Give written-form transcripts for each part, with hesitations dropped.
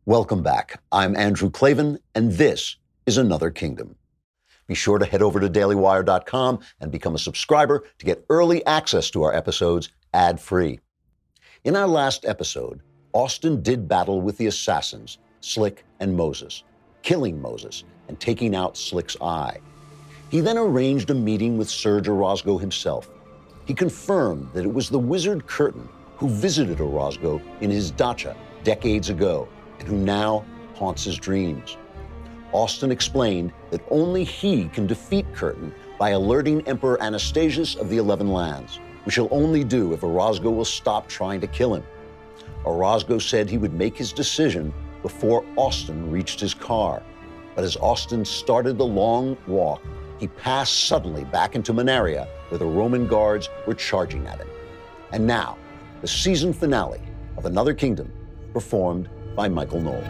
Welcome back. I'm Andrew Klavan, and this is Another Kingdom. Be sure to head over to dailywire.com and become a subscriber to get early access to our episodes ad-free. In our last episode, Austin did battle with the assassins, Slick and Moses, killing Moses and taking out Slick's eye. He then arranged a meeting with Serge Orozco himself. He confirmed that it was the wizard Curtin who visited Orozco in his dacha decades ago and who now haunts his dreams. Austin explained that only he can defeat Curtin by alerting Emperor Anastasius of the 11 Lands, which he'll only do if Orozco will stop trying to kill him. Orozco said he would make his decision before Austin reached his car. But as Austin started the long walk, he passed suddenly back into Manaria, where the Roman guards were charging at him. And now, the season finale of Another Kingdom, performed by Michael Knowles.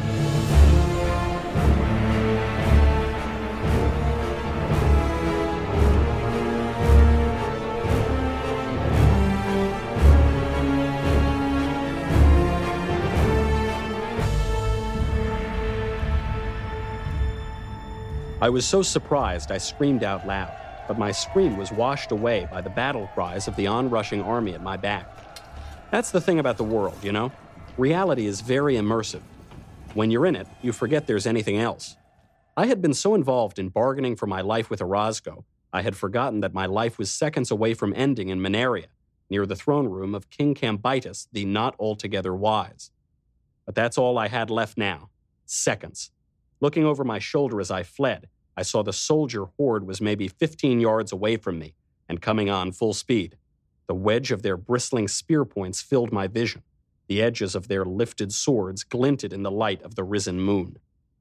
I was so surprised I screamed out loud, but my scream was washed away by the battle cries of the onrushing army at my back. That's the thing about the world, you know? Reality is very immersive. When you're in it, you forget there's anything else. I had been so involved in bargaining for my life with Orozco, I had forgotten that my life was seconds away from ending in Manaria, near the throne room of King Cambyses, the not altogether wise. But that's all I had left now. Seconds. Looking over my shoulder as I fled, I saw the soldier horde was maybe 15 yards away from me and coming on full speed. The wedge of their bristling spear points filled my vision. The edges of their lifted swords glinted in the light of the risen moon.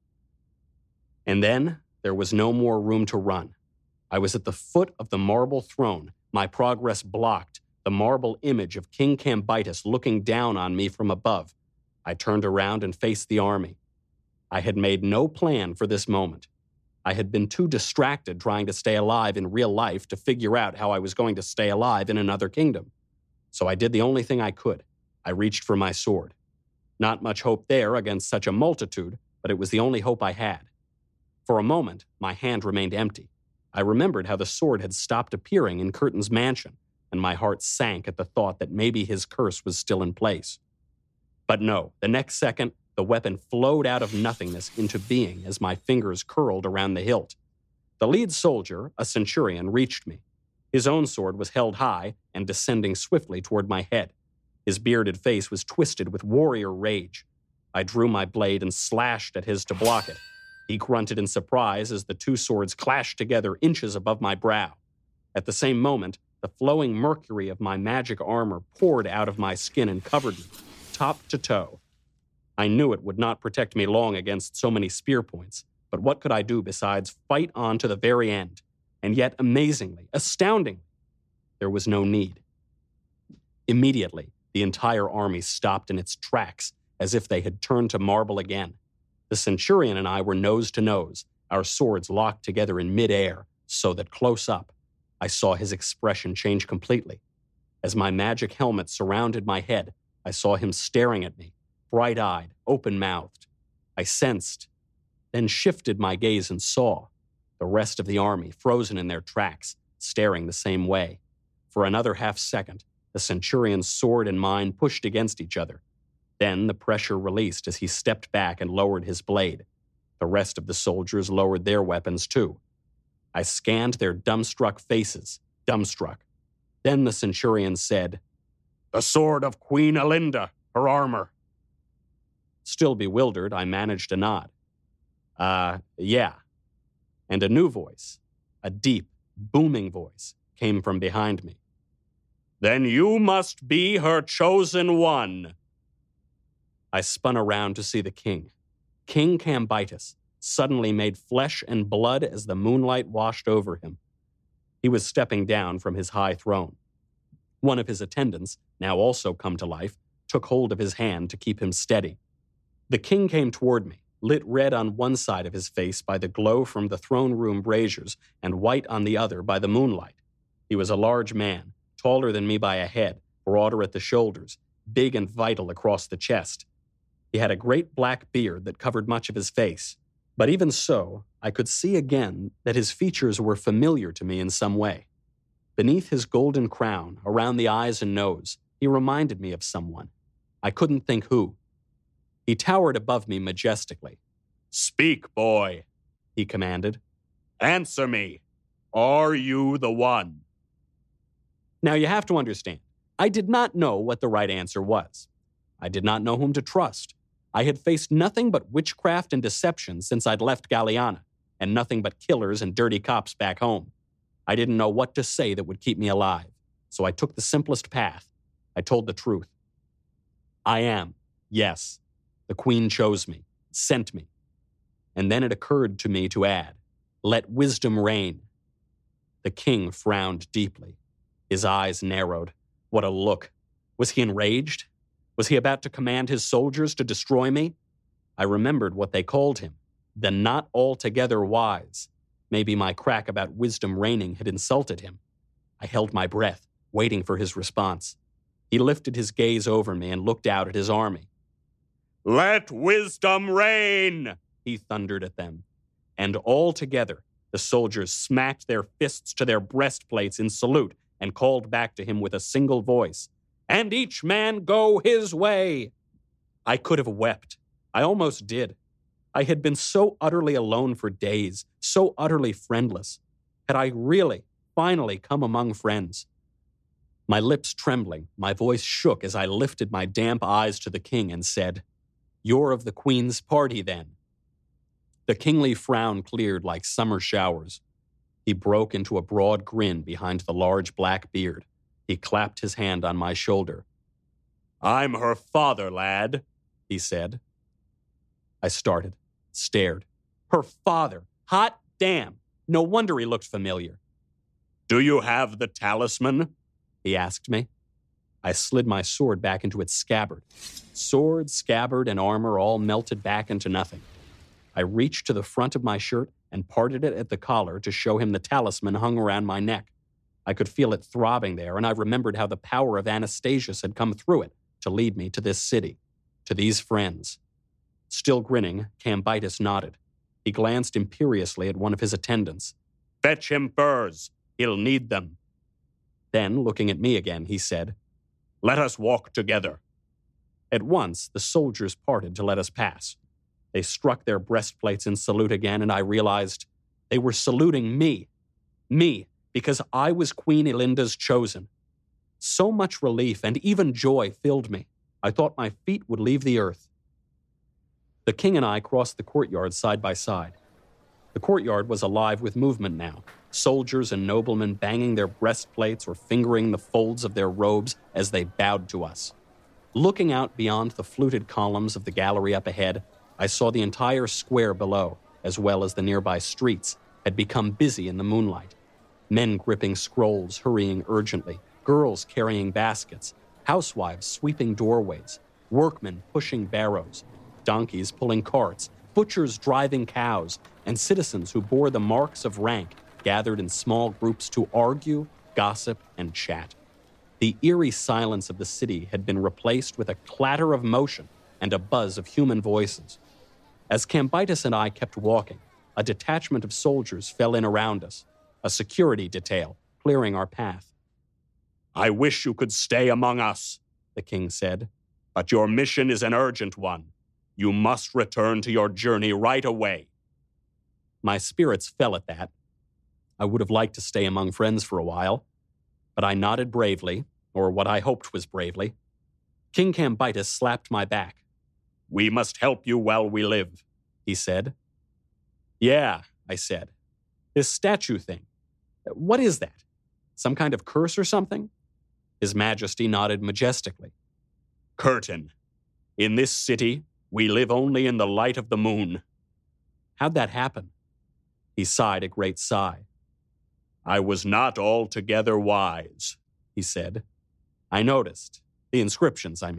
And then there was no more room to run. I was at the foot of the marble throne, my progress blocked, the marble image of King Cambyses looking down on me from above. I turned around and faced the army. I had made no plan for this moment. I had been too distracted trying to stay alive in real life to figure out how I was going to stay alive in Another Kingdom. So I did the only thing I could. I reached for my sword. Not much hope there against such a multitude, but it was the only hope I had. For a moment, my hand remained empty. I remembered how the sword had stopped appearing in Curtin's mansion, and my heart sank at the thought that maybe his curse was still in place. But no, the next second, the weapon flowed out of nothingness into being as my fingers curled around the hilt. The lead soldier, a centurion, reached me. His own sword was held high and descending swiftly toward my head. His bearded face was twisted with warrior rage. I drew my blade and slashed at his to block it. He grunted in surprise as the two swords clashed together inches above my brow. At the same moment, the flowing mercury of my magic armor poured out of my skin and covered me, top to toe. I knew it would not protect me long against so many spear points, but what could I do besides fight on to the very end? And yet, amazingly, astoundingly, there was no need. Immediately, the entire army stopped in its tracks, as if they had turned to marble again. The centurion and I were nose to nose, our swords locked together in midair, so that close up, I saw his expression change completely. As my magic helmet surrounded my head, I saw him staring at me, bright-eyed, open-mouthed. I sensed, then shifted my gaze and saw the rest of the army frozen in their tracks, staring the same way. For another half second, the centurion's sword and mine pushed against each other. Then the pressure released as he stepped back and lowered his blade. The rest of the soldiers lowered their weapons too. I scanned their dumbstruck faces, dumbstruck. Then the centurion said, "The sword of Queen Alinda, her armor." Still bewildered, I managed a nod. Yeah. And a new voice, a deep, booming voice, came from behind me. "Then you must be her chosen one." I spun around to see the king. King Cambyses, suddenly made flesh and blood as the moonlight washed over him. He was stepping down from his high throne. One of his attendants, now also come to life, took hold of his hand to keep him steady. The king came toward me, lit red on one side of his face by the glow from the throne room braziers and white on the other by the moonlight. He was a large man, taller than me by a head, broader at the shoulders, big and vital across the chest. He had a great black beard that covered much of his face, but even so, I could see again that his features were familiar to me in some way. Beneath his golden crown, around the eyes and nose, he reminded me of someone. I couldn't think who. He towered above me majestically. "Speak, boy," he commanded. "Answer me. Are you the one?" Now you have to understand, I did not know what the right answer was. I did not know whom to trust. I had faced nothing but witchcraft and deception since I'd left Galliana, and nothing but killers and dirty cops back home. I didn't know what to say that would keep me alive, so I took the simplest path. I told the truth. I am, yes. The Queen chose me, sent me. And then it occurred to me to add, let wisdom reign. The king frowned deeply. His eyes narrowed. What a look. Was he enraged? Was he about to command his soldiers to destroy me? I remembered what they called him, the not altogether wise. Maybe my crack about wisdom reigning had insulted him. I held my breath, waiting for his response. He lifted his gaze over me and looked out at his army. Let wisdom reign, he thundered at them. And all together, the soldiers smacked their fists to their breastplates in salute and called back to him with a single voice, and each man go his way. I could have wept. I almost did. I had been so utterly alone for days, so utterly friendless. Had I really, finally come among friends? My lips trembling, my voice shook as I lifted my damp eyes to the king and said, You're of the Queen's party, then. The kingly frown cleared like summer showers. He broke into a broad grin behind the large black beard. He clapped his hand on my shoulder. I'm her father, lad, he said. I started, stared. Her father. Hot damn. No wonder he looked familiar. Do you have the talisman? He asked me. I slid my sword back into its scabbard. Sword, scabbard, and armor all melted back into nothing. I reached to the front of my shirt and parted it at the collar to show him the talisman hung around my neck. I could feel it throbbing there, and I remembered how the power of Anastasius had come through it to lead me to this city, to these friends. Still grinning, Cambyses nodded. He glanced imperiously at one of his attendants. Fetch him furs. He'll need them. Then, looking at me again, he said, Let us walk together. At once, the soldiers parted to let us pass. They struck their breastplates in salute again, and I realized they were saluting me. Me, because I was Queen Elinda's chosen. So much relief and even joy filled me. I thought my feet would leave the earth. The king and I crossed the courtyard side by side. The courtyard was alive with movement now, soldiers and noblemen banging their breastplates or fingering the folds of their robes as they bowed to us. Looking out beyond the fluted columns of the gallery up ahead, I saw the entire square below, as well as the nearby streets, had become busy in the moonlight. Men gripping scrolls, hurrying urgently, girls carrying baskets, housewives sweeping doorways, workmen pushing barrows, donkeys pulling carts, butchers driving cows, and citizens who bore the marks of rank gathered in small groups to argue, gossip, and chat. The eerie silence of the city had been replaced with a clatter of motion and a buzz of human voices. As Cambyses and I kept walking, a detachment of soldiers fell in around us, a security detail clearing our path. I wish you could stay among us, the king said, but your mission is an urgent one. You must return to your journey right away. My spirits fell at that. I would have liked to stay among friends for a while, but I nodded bravely, or what I hoped was bravely. King Cambyses slapped my back. We must help you while we live, he said. Yeah, I said. This statue thing. What is that? Some kind of curse or something? His Majesty nodded majestically. Curtain. In this city, we live only in the light of the moon. How'd that happen? He sighed a great sigh. I was not altogether wise, he said. I noticed. The inscriptions, I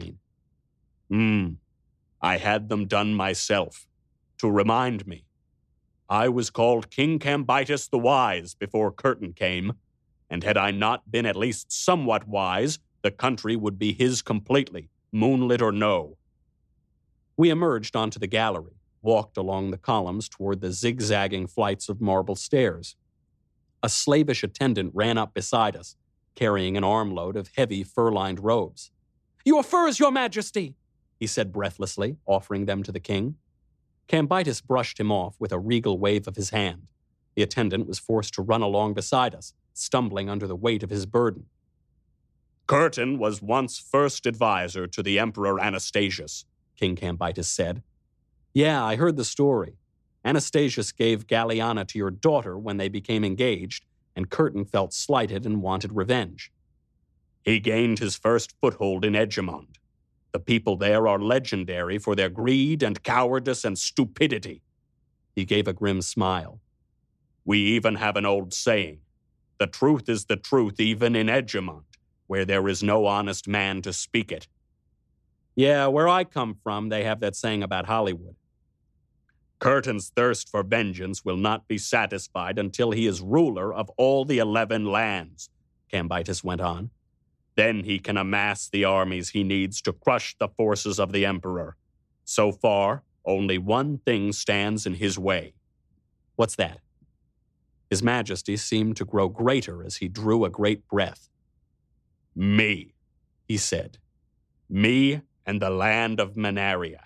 mean. I had them done myself, to remind me. I was called King Cambyses the Wise before Curtain came, and had I not been at least somewhat wise, the country would be his completely, moonlit or no. We emerged onto the gallery, walked along the columns toward the zigzagging flights of marble stairs. A slavish attendant ran up beside us, carrying an armload of heavy fur-lined robes. "Your furs, Your Majesty!" he said breathlessly, offering them to the king. Cambyses brushed him off with a regal wave of his hand. The attendant was forced to run along beside us, stumbling under the weight of his burden. "Curtin was once first advisor to the Emperor Anastasius," King Cambyses said. "Yeah, I heard the story. Anastasius gave Galliana to your daughter when they became engaged, and Curtin felt slighted and wanted revenge." "He gained his first foothold in Edgemont. The people there are legendary for their greed and cowardice and stupidity." He gave a grim smile. "We even have an old saying, 'The truth is the truth even in Edgemont, where there is no honest man to speak it.'" "Yeah, where I come from, they have that saying about Hollywood." "Curtin's thirst for vengeance will not be satisfied until he is ruler of all the 11 lands," Cambyses went on. "Then he can amass the armies he needs to crush the forces of the Emperor. So far, only one thing stands in his way." "What's that?" His Majesty seemed to grow greater as he drew a great breath. "Me," he said. "Me and the land of Menaria."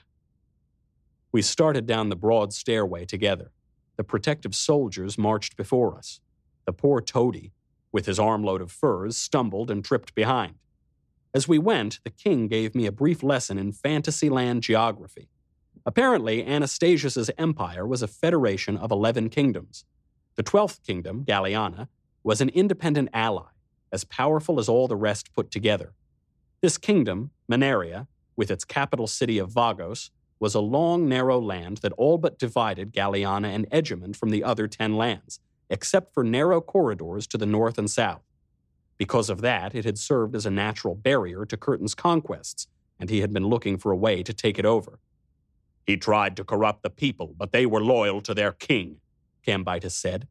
We started down the broad stairway together. The protective soldiers marched before us. The poor toady, with his armload of furs, stumbled and tripped behind. As we went, the king gave me a brief lesson in Fantasyland geography. Apparently, Anastasius's empire was a federation of 11 kingdoms. The 12th kingdom, Galliana, was an independent ally, as powerful as all the rest put together. This kingdom, Menaria, with its capital city of Vagos, was a long, narrow land that all but divided Galliana and Edgemont from the other 10 lands, except for narrow corridors to the north and south. Because of that, it had served as a natural barrier to Curtin's conquests, and he had been looking for a way to take it over. "He tried to corrupt the people, but they were loyal to their king," Cambyses said.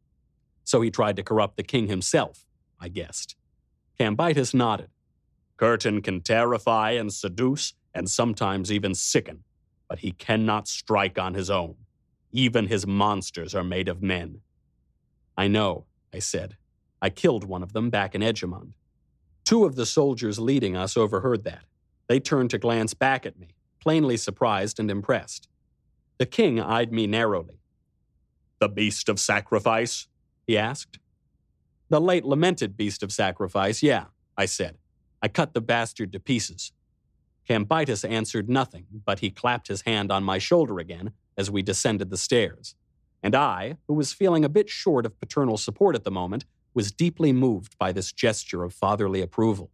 "So he tried to corrupt the king himself," I guessed. Cambyses nodded. "Curtin can terrify and seduce, and sometimes even sicken, but he cannot strike on his own. Even his monsters are made of men." "I know," I said. "I killed one of them back in Edgemont." 2 of the soldiers leading us overheard that. They turned to glance back at me, plainly surprised and impressed. The king eyed me narrowly. "The beast of sacrifice?" he asked. "The late lamented beast of sacrifice, yeah," I said. "I cut the bastard to pieces." Cambyses answered nothing, but he clapped his hand on my shoulder again as we descended the stairs. And I, who was feeling a bit short of paternal support at the moment, was deeply moved by this gesture of fatherly approval.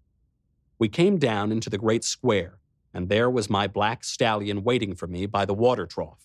We came down into the great square, and there was my black stallion waiting for me by the water trough.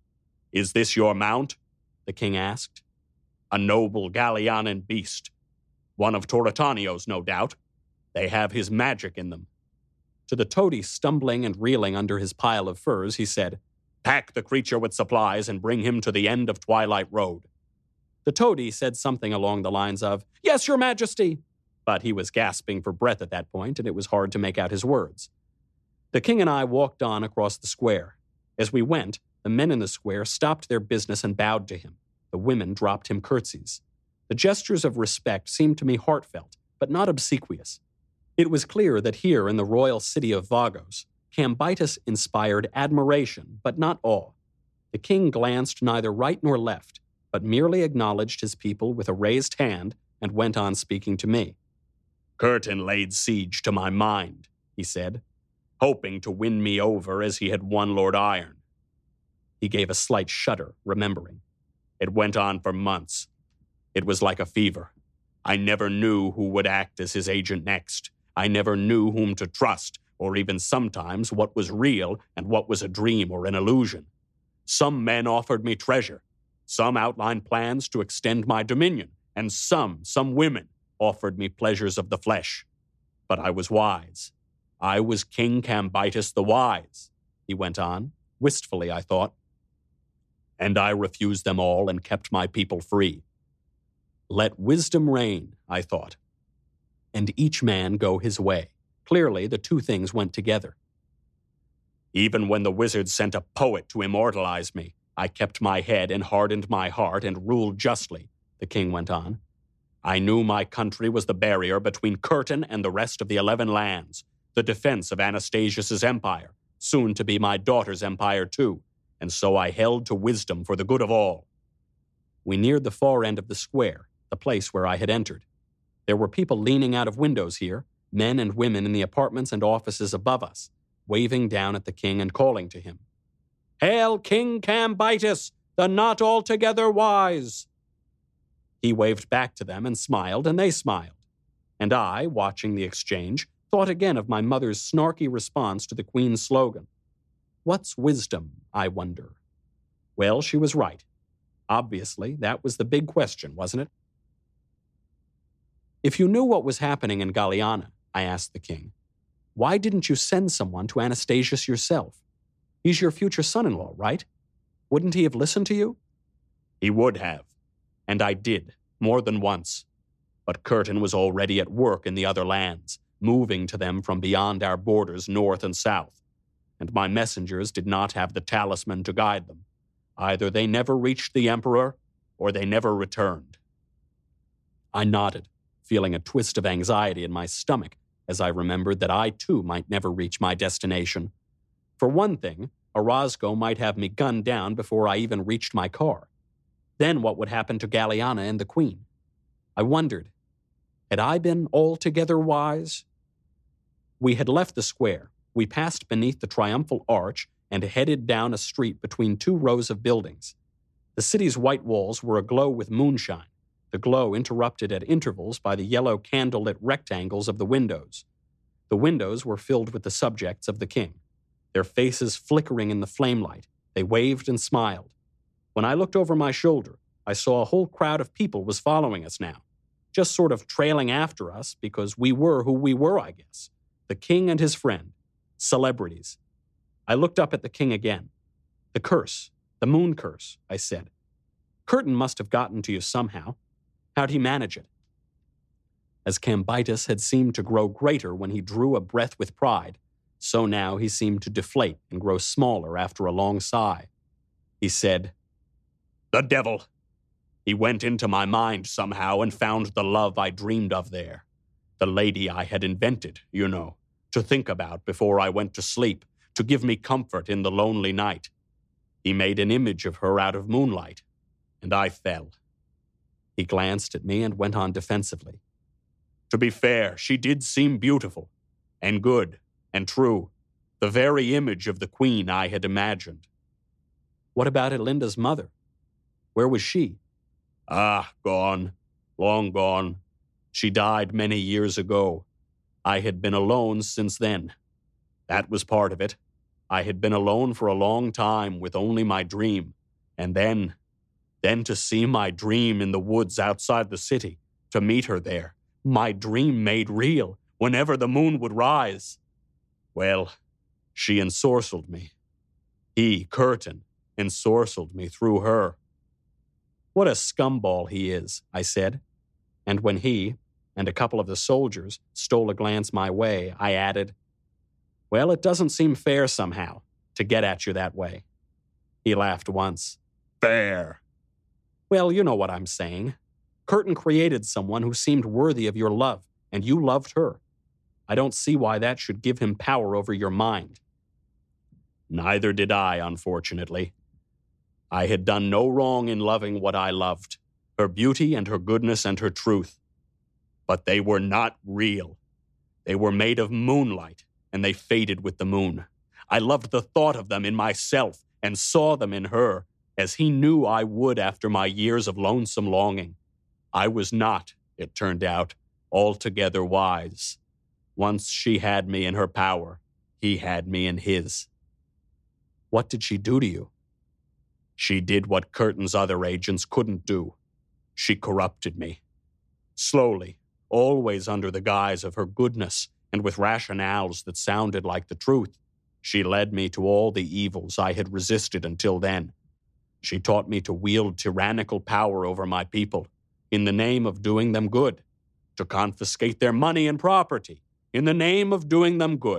"Is this your mount?" the king asked. "A noble Gallianan beast. One of Toratanio's, no doubt. They have his magic in them." To the toady stumbling and reeling under his pile of furs, he said, "Pack the creature with supplies and bring him to the end of Twilight Road." The toady said something along the lines of, "Yes, Your Majesty," but he was gasping for breath at that point, and it was hard to make out his words. The king and I walked on across the square. As we went, the men in the square stopped their business and bowed to him. The women dropped him curtsies. The gestures of respect seemed to me heartfelt, but not obsequious. It was clear that here in the royal city of Vagos, Cambyses inspired admiration, but not awe. The king glanced neither right nor left, but merely acknowledged his people with a raised hand and went on speaking to me. "Curtin laid siege to my mind," he said, "hoping to win me over as he had won Lord Iron." He gave a slight shudder, remembering. "It went on for months. It was like a fever. I never knew who would act as his agent next. I never knew whom to trust, or even sometimes what was real and what was a dream or an illusion. Some men offered me treasure. Some outlined plans to extend my dominion, and some women, offered me pleasures of the flesh. But I was wise. I was King Cambyses the Wise," he went on, wistfully, I thought. "And I refused them all and kept my people free. Let wisdom reign, I thought, and each man go his way." Clearly, the 2 things went together. Even when the wizard sent a poet to immortalize me, I kept my head and hardened my heart and ruled justly, the king went on. I knew my country was the barrier between Curtin and the rest of the 11 lands, the defense of Anastasius's empire, soon to be my daughter's empire too, and so I held to wisdom for the good of all. We neared the far end of the square, the place where I had entered. There were people leaning out of windows here, men and women in the apartments and offices above us, waving down at the king and calling to him. "Hail King Cambyses, the not altogether wise!" He waved back to them and they smiled. And I, watching the exchange, thought again of my mother's snarky response to the Queen's slogan. What's wisdom, I wonder? Well, she was right. Obviously, that was the big question, wasn't it? If you knew what was happening in Galliana, I asked the king, why didn't you send someone to Anastasius yourself? He's your future son-in-law, right? Wouldn't he have listened to you? He would have. And I did, more than once. But Curtin was already at work in the other lands, moving to them from beyond our borders north and south. And my messengers did not have the talisman to guide them. Either they never reached the emperor, or they never returned. I nodded, feeling a twist of anxiety in my stomach as I remembered that I too might never reach my destination. For one thing, Orozco might have me gunned down before I even reached my car. Then what would happen to Galliana and the Queen? I wondered, had I been altogether wise? We had left the square. We passed beneath the triumphal arch and headed down a street between two rows of buildings. The city's white walls were aglow with moonshine, the glow interrupted at intervals by the yellow candle-lit rectangles of the windows. The windows were filled with the subjects of the king, their faces flickering in the flamelight. They waved and smiled. When I looked over my shoulder, I saw a whole crowd of people was following us now, just sort of trailing after us because we were who we were, I guess. The king and his friend, celebrities. I looked up at the king again. The curse, the moon curse, I said. Curtin must have gotten to you somehow. How'd he manage it? As Cambyses had seemed to grow greater when he drew a breath with pride, so now he seemed to deflate and grow smaller after a long sigh. He said, "The devil. He went into my mind somehow and found the love I dreamed of there. The lady I had invented, you know, to think about before I went to sleep, to give me comfort in the lonely night. He made an image of her out of moonlight, and I fell." He glanced at me and went on defensively. "To be fair, she did seem beautiful, and good, and true, the very image of the queen I had imagined." What about Elinda's mother? Where was she? Gone. Long gone. She died many years ago. I had been alone since then. That was part of it. I had been alone for a long time with only my dream. And then to see my dream in the woods outside the city, to meet her there, my dream made real, whenever the moon would rise. Well, she ensorcelled me. He, Curtin, ensorcelled me through her. What a scumball he is, I said. And when he, and a couple of the soldiers, stole a glance my way, I added, "Well, it doesn't seem fair somehow, to get at you that way." He laughed once. "Fair." Well, you know what I'm saying. Curtin created someone who seemed worthy of your love, and you loved her. I don't see why that should give him power over your mind. Neither did I, unfortunately. I had done no wrong in loving what I loved, her beauty and her goodness and her truth. But they were not real. They were made of moonlight, and they faded with the moon. I loved the thought of them in myself and saw them in her, as he knew I would after my years of lonesome longing. I was not, it turned out, altogether wise. Once she had me in her power, he had me in his. What did she do to you? She did what Curtin's other agents couldn't do. She corrupted me. Slowly, always under the guise of her goodness and with rationales that sounded like the truth, she led me to all the evils I had resisted until then. She taught me to wield tyrannical power over my people in the name of doing them good, to confiscate their money and property in the name of doing them good,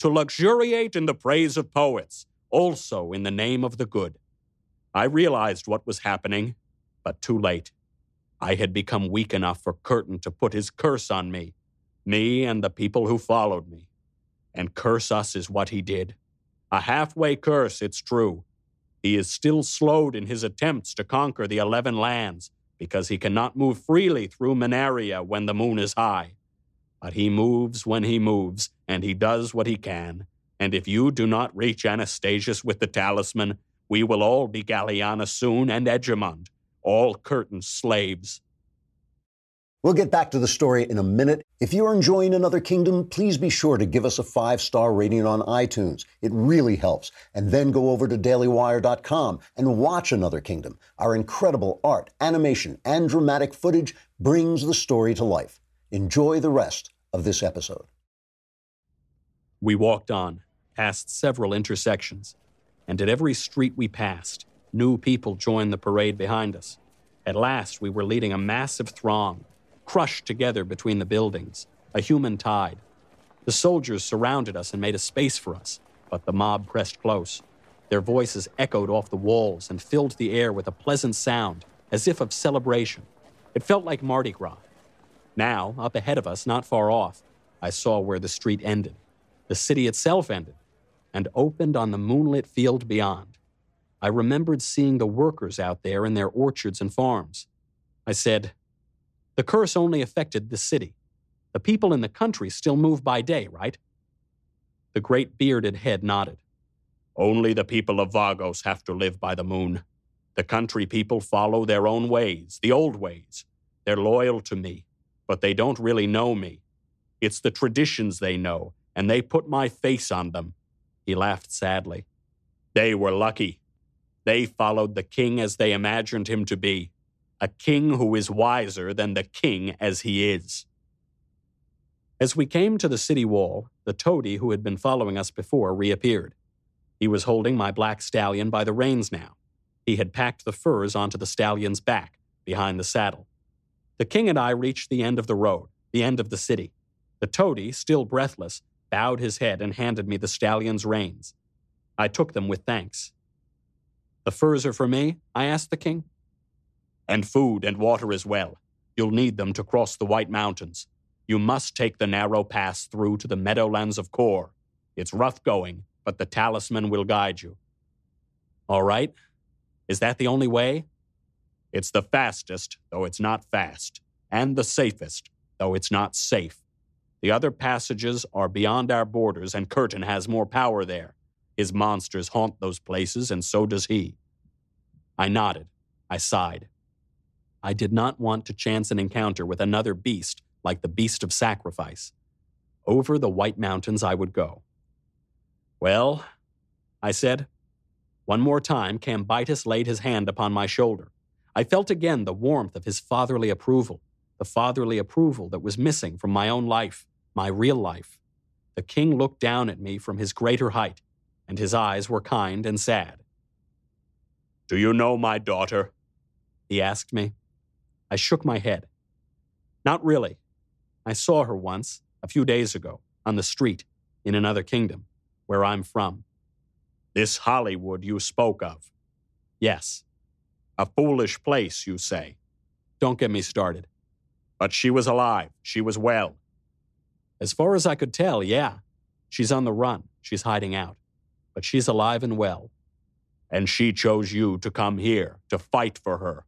to luxuriate in the praise of poets, also in the name of the good. I realized what was happening, but too late. I had become weak enough for Curtin to put his curse on me and the people who followed me. And curse us is what he did. A halfway curse, it's true. He is still slowed in his attempts to conquer the 11 lands because he cannot move freely through Menaria when the moon is high. But he moves when he moves, and he does what he can. And if you do not reach Anastasius with the talisman, we will all be Galliana soon and Egemund, all Curtin's slaves. We'll get back to the story in a minute. If you're enjoying Another Kingdom, please be sure to give us a 5-star rating on iTunes. It really helps. And then go over to dailywire.com and watch Another Kingdom. Our incredible art, animation, and dramatic footage brings the story to life. Enjoy the rest of this episode. We walked on, past several intersections, and at every street we passed, new people joined the parade behind us. At last, we were leading a massive throng, crushed together between the buildings, a human tide. The soldiers surrounded us and made a space for us, but the mob pressed close. Their voices echoed off the walls and filled the air with a pleasant sound, as if of celebration. It felt like Mardi Gras. Now, up ahead of us, not far off, I saw where the street ended. The city itself ended, and opened on the moonlit field beyond. I remembered seeing the workers out there in their orchards and farms. I said, "The curse only affected the city. The people in the country still move by day, right?" The great bearded head nodded. Only the people of Vagos have to live by the moon. The country people follow their own ways, the old ways. They're loyal to me, but they don't really know me. It's the traditions they know, and they put my face on them. He laughed sadly. They were lucky. They followed the king as they imagined him to be. A king who is wiser than the king as he is. As we came to the city wall, the toady who had been following us before reappeared. He was holding my black stallion by the reins now. He had packed the furs onto the stallion's back, behind the saddle. The king and I reached the end of the road, the end of the city. The toady, still breathless, bowed his head and handed me the stallion's reins. I took them with thanks. "The furs are for me?" I asked the king. "And food and water as well. You'll need them to cross the White Mountains. You must take the narrow pass through to the meadowlands of Kor. It's rough going, but the talisman will guide you." "All right. Is that the only way?" "It's the fastest, though it's not fast, and the safest, though it's not safe. The other passages are beyond our borders, and Curtin has more power there. His monsters haunt those places, and so does he." I nodded. I sighed. I did not want to chance an encounter with another beast like the beast of sacrifice. Over the White Mountains I would go. "Well," I said. One more time, Cambyses laid his hand upon my shoulder. I felt again the warmth of his fatherly approval, the fatherly approval that was missing from my own life, my real life. The king looked down at me from his greater height, and his eyes were kind and sad. "Do you know my daughter?" he asked me. I shook my head. "Not really. I saw her once, a few days ago, on the street, in Another Kingdom, where I'm from." "This Hollywood you spoke of?" "Yes." "A foolish place, you say?" "Don't get me started." "But she was alive. She was well." "As far as I could tell, yeah. She's on the run. She's hiding out. But she's alive and well." "And she chose you to come here, to fight for her?"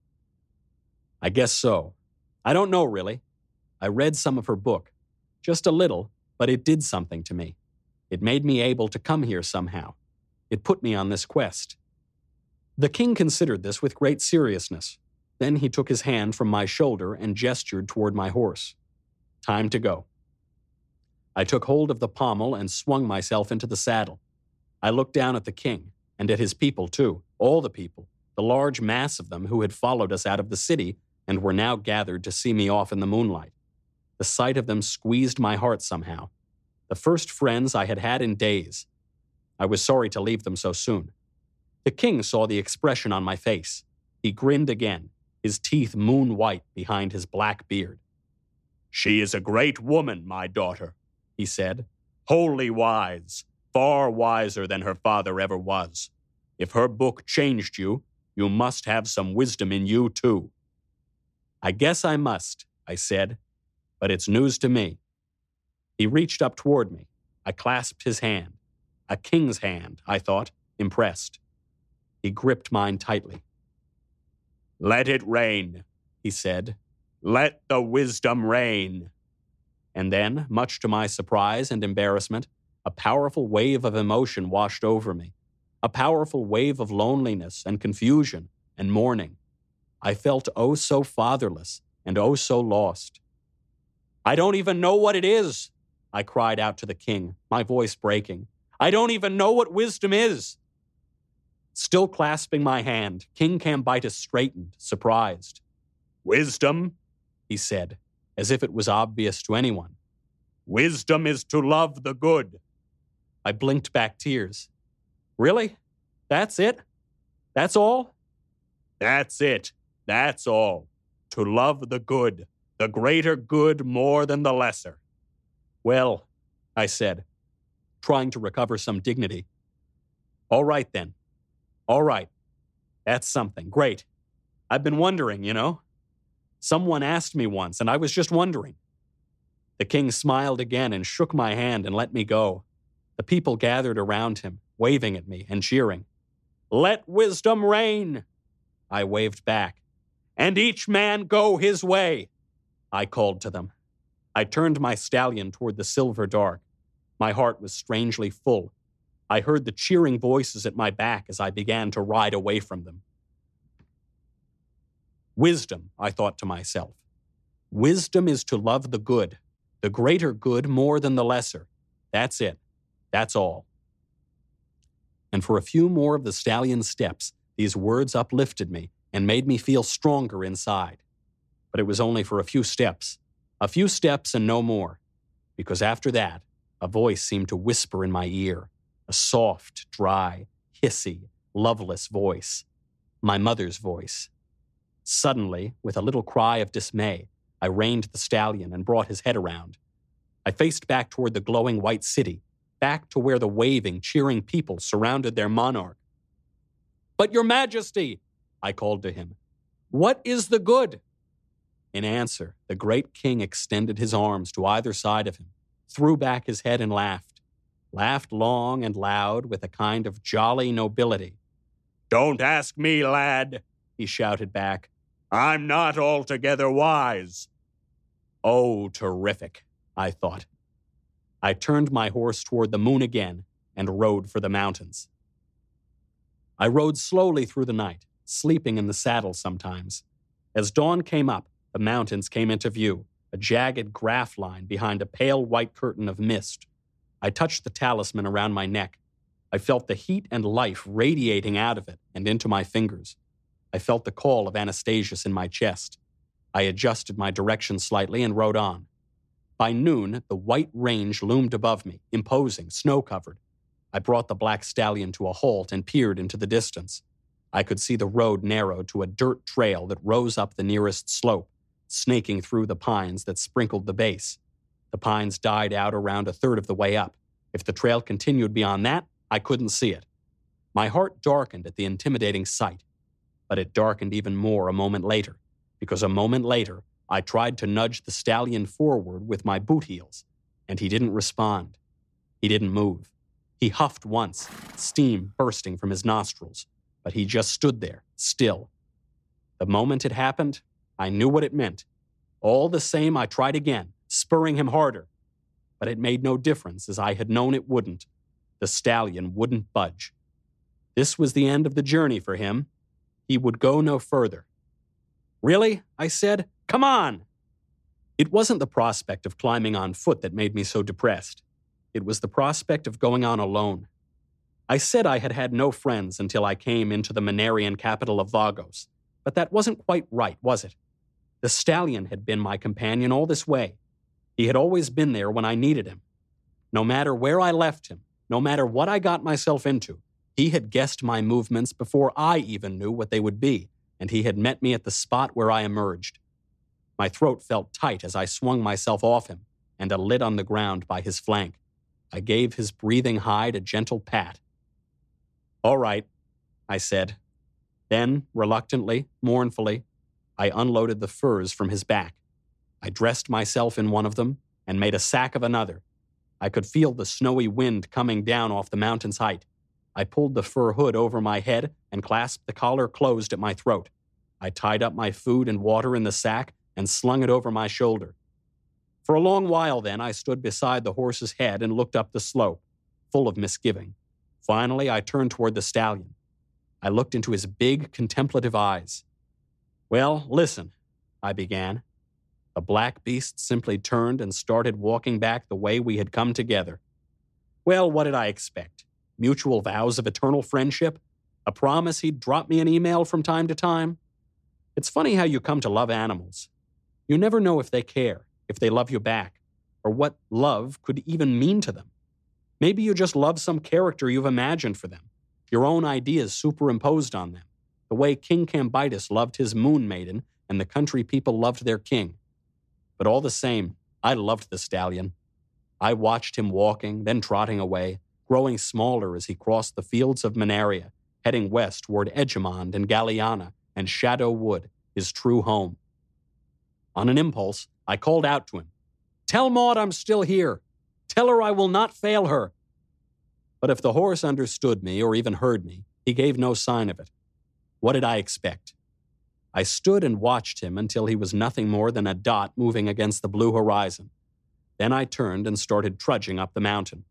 "I guess so. I don't know, really. I read some of her book. Just a little, but it did something to me. It made me able to come here somehow. It put me on this quest." The king considered this with great seriousness. Then he took his hand from my shoulder and gestured toward my horse. "Time to go." I took hold of the pommel and swung myself into the saddle. I looked down at the king, and at his people too, all the people, the large mass of them who had followed us out of the city and were now gathered to see me off in the moonlight. The sight of them squeezed my heart somehow. The first friends I had had in days. I was sorry to leave them so soon. The king saw the expression on my face. He grinned again, his teeth moon-white behind his black beard. "She is a great woman, my daughter," he said. Wholly wise, far wiser than her father ever was. If her book changed you, you must have some wisdom in you too. I guess I must, I said, but it's news to me. He reached up toward me. I clasped his hand. A king's hand, I thought, impressed. He gripped mine tightly. Let it rain, he said. Let the wisdom reign. And then, much to my surprise and embarrassment, a powerful wave of emotion washed over me. A powerful wave of loneliness and confusion and mourning. I felt oh so fatherless and oh so lost. I don't even know what it is, I cried out to the king, my voice breaking. I don't even know what wisdom is. Still clasping my hand, King Cambyses straightened, surprised. Wisdom, he said, as if it was obvious to anyone. Wisdom is to love the good. I blinked back tears. Really? That's it? That's all? That's it. That's all. To love the good, the greater good more than the lesser. Well, I said, trying to recover some dignity. All right, then. All right. That's something. Great. I've been wondering, you know. Someone asked me once, and I was just wondering. The king smiled again and shook my hand and let me go. The people gathered around him, waving at me and cheering. Let wisdom reign, I waved back. And each man go his way, I called to them. I turned my stallion toward the silver dark. My heart was strangely full. I heard the cheering voices at my back as I began to ride away from them. Wisdom, I thought to myself. Wisdom is to love the good, the greater good more than the lesser. That's it. That's all. And for a few more of the stallion's steps, these words uplifted me and made me feel stronger inside. But it was only for a few steps and no more, because after that, a voice seemed to whisper in my ear, a soft, dry, hissy, loveless voice, my mother's voice. Suddenly, with a little cry of dismay, I reined the stallion and brought his head around. I faced back toward the glowing white city, back to where the waving, cheering people surrounded their monarch. But your majesty, I called to him, what is the good? In answer, the great king extended his arms to either side of him, threw back his head and laughed long and loud with a kind of jolly nobility. Don't ask me, lad, he shouted back. I'm not altogether wise. Oh, terrific, I thought. I turned my horse toward the moon again and rode for the mountains. I rode slowly through the night, sleeping in the saddle sometimes. As dawn came up, the mountains came into view, a jagged graph line behind a pale white curtain of mist. I touched the talisman around my neck. I felt the heat and life radiating out of it and into my fingers. I felt the call of Anastasius in my chest. I adjusted my direction slightly and rode on. By noon, the white range loomed above me, imposing, snow-covered. I brought the black stallion to a halt and peered into the distance. I could see the road narrow to a dirt trail that rose up the nearest slope, snaking through the pines that sprinkled the base. The pines died out around a third of the way up. If the trail continued beyond that, I couldn't see it. My heart darkened at the intimidating sight. But it darkened even more a moment later, because a moment later, I tried to nudge the stallion forward with my boot heels, and he didn't respond. He didn't move. He huffed once, steam bursting from his nostrils, but he just stood there, still. The moment it happened, I knew what it meant. All the same, I tried again, spurring him harder. But it made no difference, as I had known it wouldn't. The stallion wouldn't budge. This was the end of the journey for him. He would go no further. Really? I said. Come on! It wasn't the prospect of climbing on foot that made me so depressed. It was the prospect of going on alone. I said I had had no friends until I came into the Manarian capital of Vagos, but that wasn't quite right, was it? The stallion had been my companion all this way. He had always been there when I needed him. No matter where I left him, no matter what I got myself into, he had guessed my movements before I even knew what they would be, and he had met me at the spot where I emerged. My throat felt tight as I swung myself off him and lit on the ground by his flank. I gave his breathing hide a gentle pat. "All right," I said. Then, reluctantly, mournfully, I unloaded the furs from his back. I dressed myself in one of them and made a sack of another. I could feel the snowy wind coming down off the mountain's height. I pulled the fur hood over my head and clasped the collar closed at my throat. I tied up my food and water in the sack and slung it over my shoulder. For a long while then, I stood beside the horse's head and looked up the slope, full of misgiving. Finally, I turned toward the stallion. I looked into his big, contemplative eyes. "Well, listen," I began. The black beast simply turned and started walking back the way we had come together. Well, what did I expect? Mutual vows of eternal friendship? A promise he'd drop me an email from time to time? It's funny how you come to love animals. You never know if they care, if they love you back, or what love could even mean to them. Maybe you just love some character you've imagined for them, your own ideas superimposed on them, the way King Cambyses loved his moon maiden and the country people loved their king. But all the same, I loved the stallion. I watched him walking, then trotting away, growing smaller as he crossed the fields of Manaria, heading west toward Edgemond and Galliana and Shadow Wood, his true home. On an impulse, I called out to him, "Tell Maud I'm still here. Tell her I will not fail her." But if the horse understood me or even heard me, he gave no sign of it. What did I expect? I stood and watched him until he was nothing more than a dot moving against the blue horizon. Then I turned and started trudging up the mountain.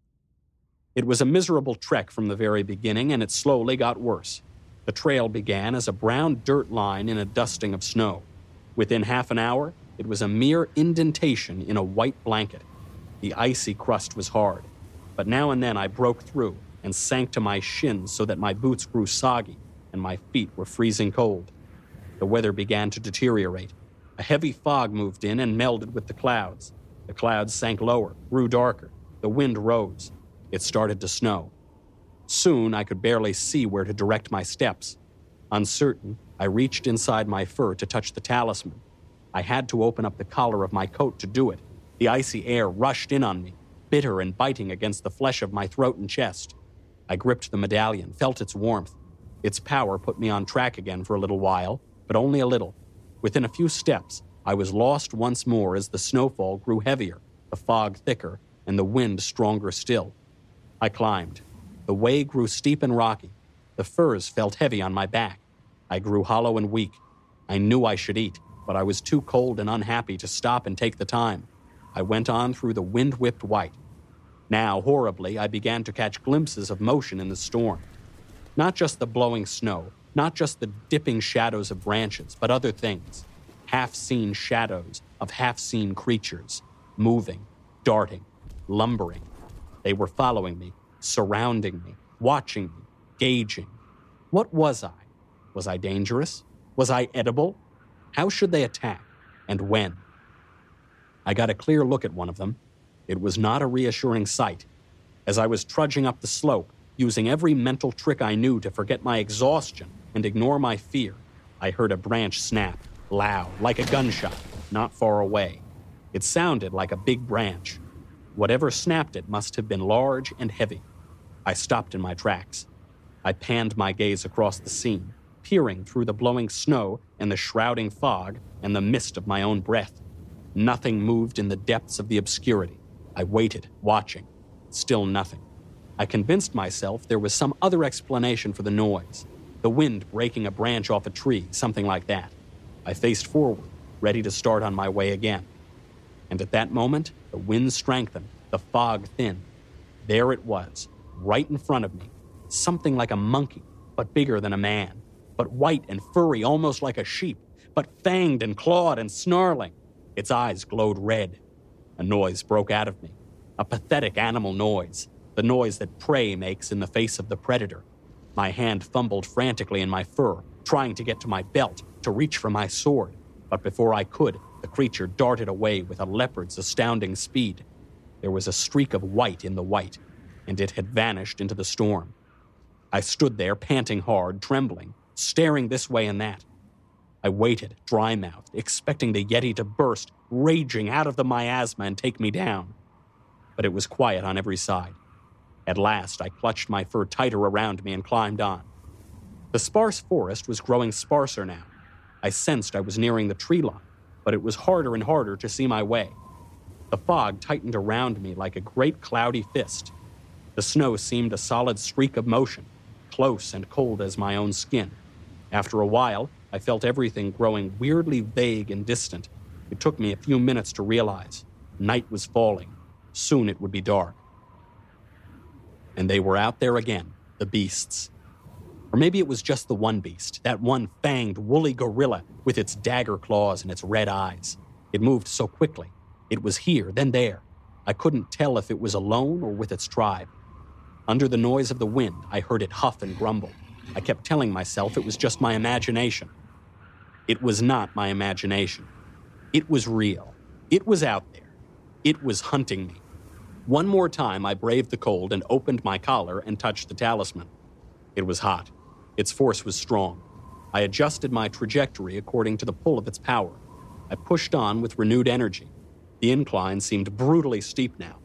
It was a miserable trek from the very beginning, and it slowly got worse. The trail began as a brown dirt line in a dusting of snow. Within half an hour, it was a mere indentation in a white blanket. The icy crust was hard, but now and then I broke through and sank to my shins so that my boots grew soggy and my feet were freezing cold. The weather began to deteriorate. A heavy fog moved in and melded with the clouds. The clouds sank lower, grew darker. The wind rose. It started to snow. Soon I could barely see where to direct my steps. Uncertain, I reached inside my fur to touch the talisman. I had to open up the collar of my coat to do it. The icy air rushed in on me, bitter and biting against the flesh of my throat and chest. I gripped the medallion, felt its warmth. Its power put me on track again for a little while, but only a little. Within a few steps, I was lost once more as the snowfall grew heavier, the fog thicker, and the wind stronger still. I climbed. The way grew steep and rocky. The furs felt heavy on my back. I grew hollow and weak. I knew I should eat, but I was too cold and unhappy to stop and take the time. I went on through the wind-whipped white. Now, horribly, I began to catch glimpses of motion in the storm. Not just the blowing snow, not just the dipping shadows of branches, but other things. Half-seen shadows of half-seen creatures, moving, darting, lumbering. They were following me, surrounding me, watching me, gauging. What was I? Was I dangerous? Was I edible? How should they attack, and when? I got a clear look at one of them. It was not a reassuring sight. As I was trudging up the slope, using every mental trick I knew to forget my exhaustion and ignore my fear, I heard a branch snap, loud, like a gunshot, not far away. It sounded like a big branch. Whatever snapped it must have been large and heavy. I stopped in my tracks. I panned my gaze across the scene, peering through the blowing snow and the shrouding fog and the mist of my own breath. Nothing moved in the depths of the obscurity. I waited, watching. Still nothing. I convinced myself there was some other explanation for the noise. The wind breaking a branch off a tree, something like that. I faced forward, ready to start on my way again. And at that moment, the wind strengthened, the fog thinned. There it was, right in front of me. Something like a monkey, but bigger than a man. But white and furry, almost like a sheep. But fanged and clawed and snarling. Its eyes glowed red. A noise broke out of me. A pathetic animal noise. The noise that prey makes in the face of the predator. My hand fumbled frantically in my fur, trying to get to my belt, to reach for my sword. But before I could, the creature darted away with a leopard's astounding speed. There was a streak of white in the white, and it had vanished into the storm. I stood there, panting hard, trembling, staring this way and that. I waited, dry-mouthed, expecting the Yeti to burst, raging out of the miasma and take me down. But it was quiet on every side. At last, I clutched my fur tighter around me and climbed on. The sparse forest was growing sparser now. I sensed I was nearing the tree line, but it was harder and harder to see my way. The fog tightened around me like a great cloudy fist. The snow seemed a solid streak of motion, close and cold as my own skin. After a while, I felt everything growing weirdly vague and distant. It took me a few minutes to realize. Night was falling. Soon it would be dark. And they were out there again, the beasts. Or maybe it was just the one beast, that one fanged, woolly gorilla with its dagger claws and its red eyes. It moved so quickly. It was here, then there. I couldn't tell if it was alone or with its tribe. Under the noise of the wind, I heard it huff and grumble. I kept telling myself it was just my imagination. It was not my imagination. It was real. It was out there. It was hunting me. One more time, I braved the cold and opened my collar and touched the talisman. It was hot. Its force was strong. I adjusted my trajectory according to the pull of its power. I pushed on with renewed energy. The incline seemed brutally steep now.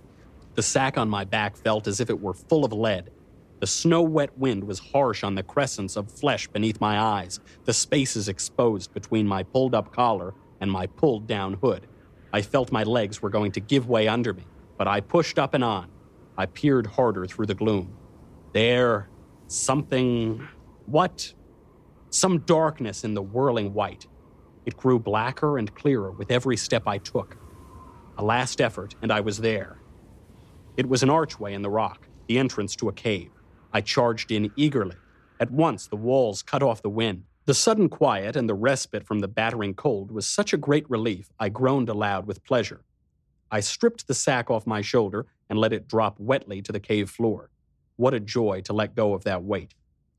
The sack on my back felt as if it were full of lead. The snow-wet wind was harsh on the crescents of flesh beneath my eyes, the spaces exposed between my pulled-up collar and my pulled-down hood. I felt my legs were going to give way under me, but I pushed up and on. I peered harder through the gloom. There, something... What? Some darkness in the whirling white. It grew blacker and clearer with every step I took. A last effort, and I was there. It was an archway in the rock, the entrance to a cave. I charged in eagerly. At once, the walls cut off the wind. The sudden quiet and the respite from the battering cold was such a great relief, I groaned aloud with pleasure. I stripped the sack off my shoulder and let it drop wetly to the cave floor. What a joy to let go of that weight.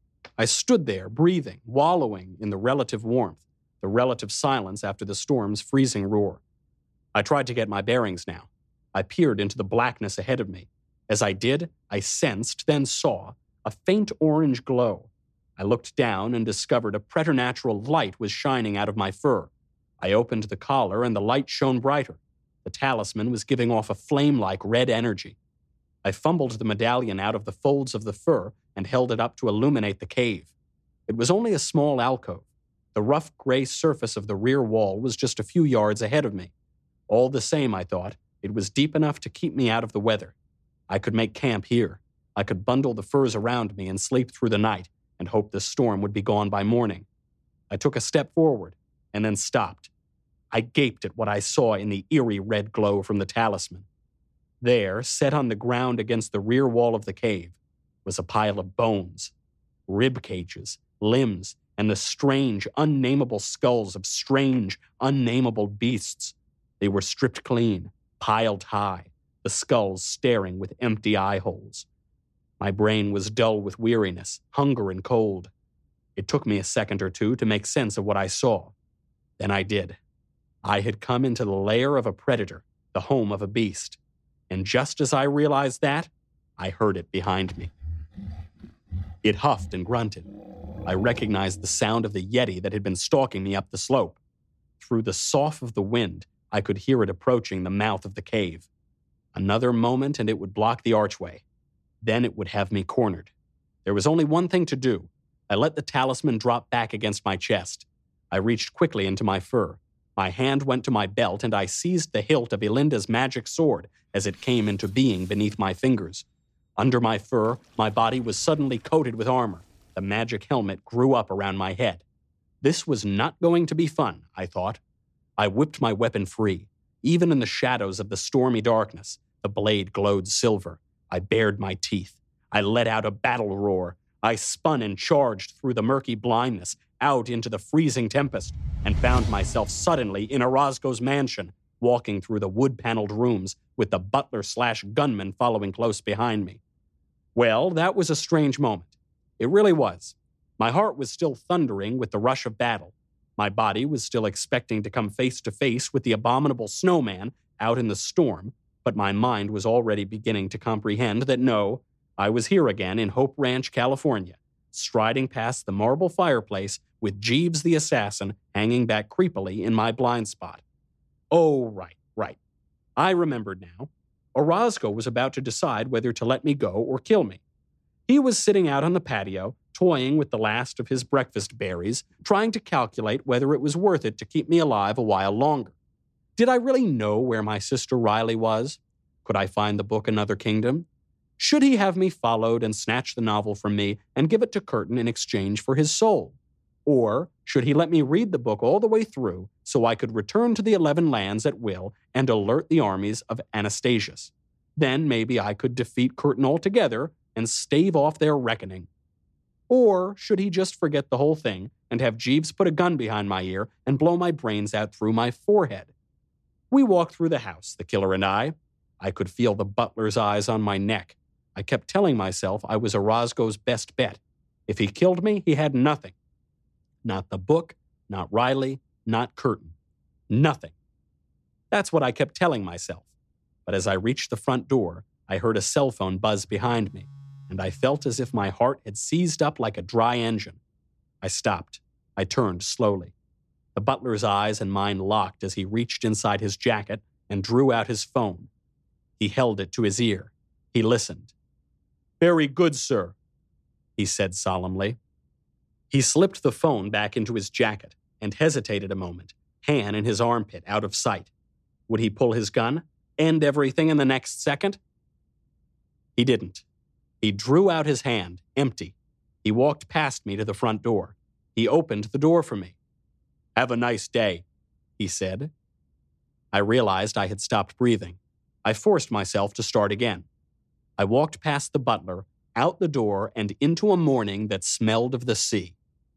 I stood there, breathing, wallowing in the relative warmth, the relative silence after the storm's freezing roar. I tried to get my bearings now. I peered into the blackness ahead of me. As I did, I sensed, then saw, a faint orange glow. I looked down and discovered a preternatural light was shining out of my fur. I opened the collar and the light shone brighter. The talisman was giving off a flame-like red energy. I fumbled the medallion out of the folds of the fur and held it up to illuminate the cave. It was only a small alcove. The rough gray surface of the rear wall was just a few yards ahead of me. All the same, I thought, it was deep enough to keep me out of the weather. I could make camp here. I could bundle the furs around me and sleep through the night and hope the storm would be gone by morning. I took a step forward and then stopped. I gaped at what I saw in the eerie red glow from the talisman. There, set on the ground against the rear wall of the cave, was a pile of bones, rib cages, limbs, and the strange, unnameable skulls of strange, unnameable beasts. They were stripped clean, piled high, the skulls staring with empty eye holes. My brain was dull with weariness, hunger, and cold. It took me a second or two to make sense of what I saw. Then I did. I had come into the lair of a predator, the home of a beast. And just as I realized that, I heard it behind me. It huffed and grunted. I recognized the sound of the Yeti that had been stalking me up the slope. Through the sough of the wind, I could hear it approaching the mouth of the cave. Another moment and it would block the archway. Then it would have me cornered. There was only one thing to do. I let the talisman drop back against my chest. I reached quickly into my fur. My hand went to my belt and I seized the hilt of Elinda's magic sword as it came into being beneath my fingers. Under my fur, my body was suddenly coated with armor. The magic helmet grew up around my head. This was not going to be fun, I thought. I whipped my weapon free. Even in the shadows of the stormy darkness, the blade glowed silver. I bared my teeth. I let out a battle roar. I spun and charged through the murky blindness, out into the freezing tempest, and found myself suddenly in Orozco's mansion, walking through the wood-paneled rooms with the butler/gunman following close behind me. Well, that was a strange moment. It really was. My heart was still thundering with the rush of battle. My body was still expecting to come face to face with the abominable snowman out in the storm, but my mind was already beginning to comprehend that no, I was here again in Hope Ranch, California, striding past the marble fireplace with Jeeves the assassin hanging back creepily in my blind spot. Oh, right. I remembered now. Orozco was about to decide whether to let me go or kill me. He was sitting out on the patio, toying with the last of his breakfast berries, trying to calculate whether it was worth it to keep me alive a while longer. Did I really know where my sister Riley was? Could I find the book Another Kingdom? Should he have me followed and snatch the novel from me and give it to Curtin in exchange for his soul? Or should he let me read the book all the way through so I could return to the 11 lands at will and alert the armies of Anastasius? Then maybe I could defeat Curtin altogether and stave off their reckoning. Or should he just forget the whole thing and have Jeeves put a gun behind my ear and blow my brains out through my forehead? We walked through the house, the killer and I. I could feel the butler's eyes on my neck. I kept telling myself I was Orozco's best bet. If he killed me, he had nothing. Not the book, not Riley, not Curtin. Nothing. That's what I kept telling myself. But as I reached the front door, I heard a cell phone buzz behind me, and I felt as if my heart had seized up like a dry engine. I stopped. I turned slowly. The butler's eyes and mine locked as he reached inside his jacket and drew out his phone. He held it to his ear. He listened. "Very good, sir," he said solemnly. He slipped the phone back into his jacket and hesitated a moment, hand in his armpit, out of sight. Would he pull his gun? End everything in the next second? He didn't. He drew out his hand, empty. He walked past me to the front door. He opened the door for me. "Have a nice day," he said. I realized I had stopped breathing. I forced myself to start again. I walked past the butler, out the door, and into a morning that smelled of the sea.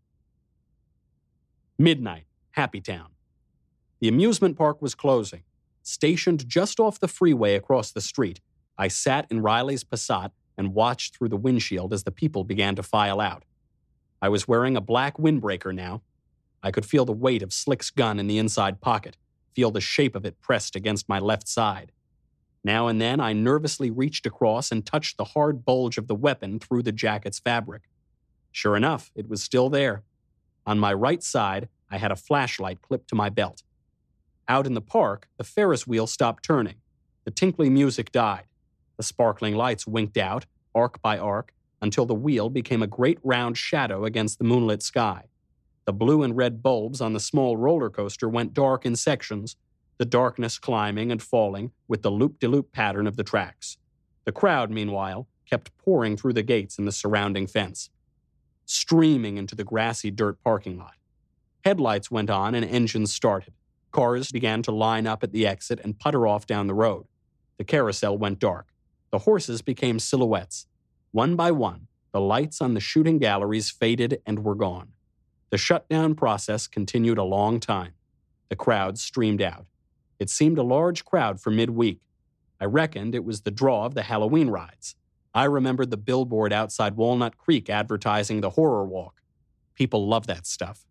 Midnight, Happy Town. The amusement park was closing. Stationed just off the freeway across the street, I sat in Riley's Passat and watched through the windshield as the people began to file out. I was wearing a black windbreaker now. I could feel the weight of Slick's gun in the inside pocket, feel the shape of it pressed against my left side. Now and then, I nervously reached across and touched the hard bulge of the weapon through the jacket's fabric. Sure enough, it was still there. On my right side, I had a flashlight clipped to my belt. Out in the park, the Ferris wheel stopped turning. The tinkly music died. The sparkling lights winked out, arc by arc, until the wheel became a great round shadow against the moonlit sky. The blue and red bulbs on the small roller coaster went dark in sections, the darkness climbing and falling with the loop-de-loop pattern of the tracks. The crowd, meanwhile, kept pouring through the gates in the surrounding fence, streaming into the grassy dirt parking lot. Headlights went on and engines started. Cars began to line up at the exit and putter off down the road. The carousel went dark. The horses became silhouettes. One by one, the lights on the shooting galleries faded and were gone. The shutdown process continued a long time. The crowd streamed out. It seemed a large crowd for midweek. I reckoned it was the draw of the Halloween rides. I remembered the billboard outside Walnut Creek advertising the horror walk. People love that stuff.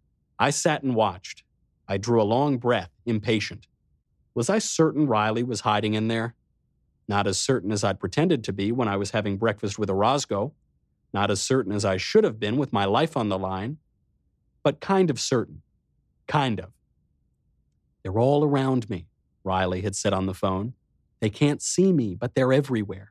I sat and watched. I drew a long breath, impatient. Was I certain Riley was hiding in there? Not as certain as I'd pretended to be when I was having breakfast with Orozco. Not as certain as I should have been with my life on the line. But kind of certain. Kind of. "They're all around me," Riley had said on the phone. "They can't see me, but they're everywhere."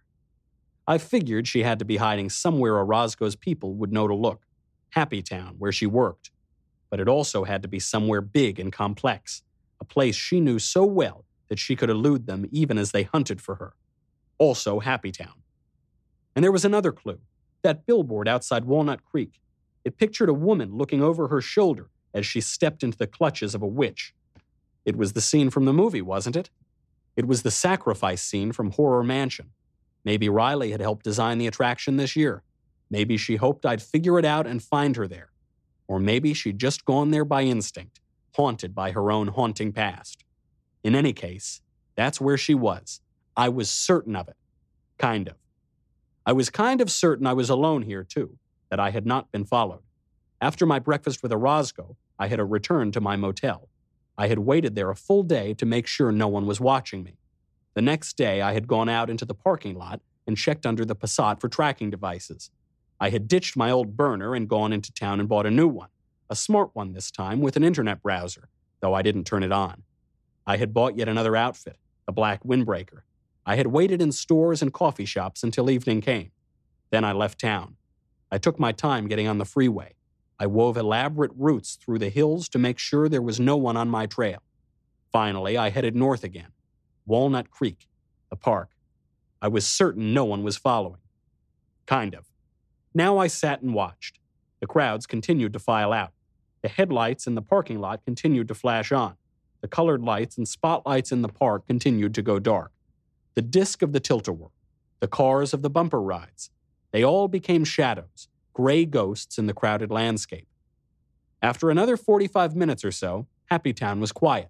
I figured she had to be hiding somewhere Orozco's people would know to look. Happy Town, where she worked. But it also had to be somewhere big and complex, a place she knew so well that she could elude them even as they hunted for her. Also Happy Town. And there was another clue, that billboard outside Walnut Creek. It pictured a woman looking over her shoulder as she stepped into the clutches of a witch. It was the scene from the movie, wasn't it? It was the sacrifice scene from Horror Mansion. Maybe Riley had helped design the attraction this year. Maybe she hoped I'd figure it out and find her there. Or maybe she'd just gone there by instinct, haunted by her own haunting past. In any case, that's where she was. I was certain of it. Kind of. I was kind of certain I was alone here, too, that I had not been followed. After my breakfast with Orozco, I had returned to my motel. I had waited there a full day to make sure no one was watching me. The next day, I had gone out into the parking lot and checked under the Passat for tracking devices. I had ditched my old burner and gone into town and bought a new one, a smart one this time with an internet browser, though I didn't turn it on. I had bought yet another outfit, the black windbreaker. I had waited in stores and coffee shops until evening came. Then I left town. I took my time getting on the freeway. I wove elaborate routes through the hills to make sure there was no one on my trail. Finally, I headed north again. Walnut Creek, the park. I was certain no one was following. Kind of. Now I sat and watched. The crowds continued to file out. The headlights in the parking lot continued to flash on. The colored lights and spotlights in the park continued to go dark. The disc of the tilt-a-whirl, the cars of the bumper rides, they all became shadows, gray ghosts in the crowded landscape. After another 45 minutes or so, Happy Town was quiet.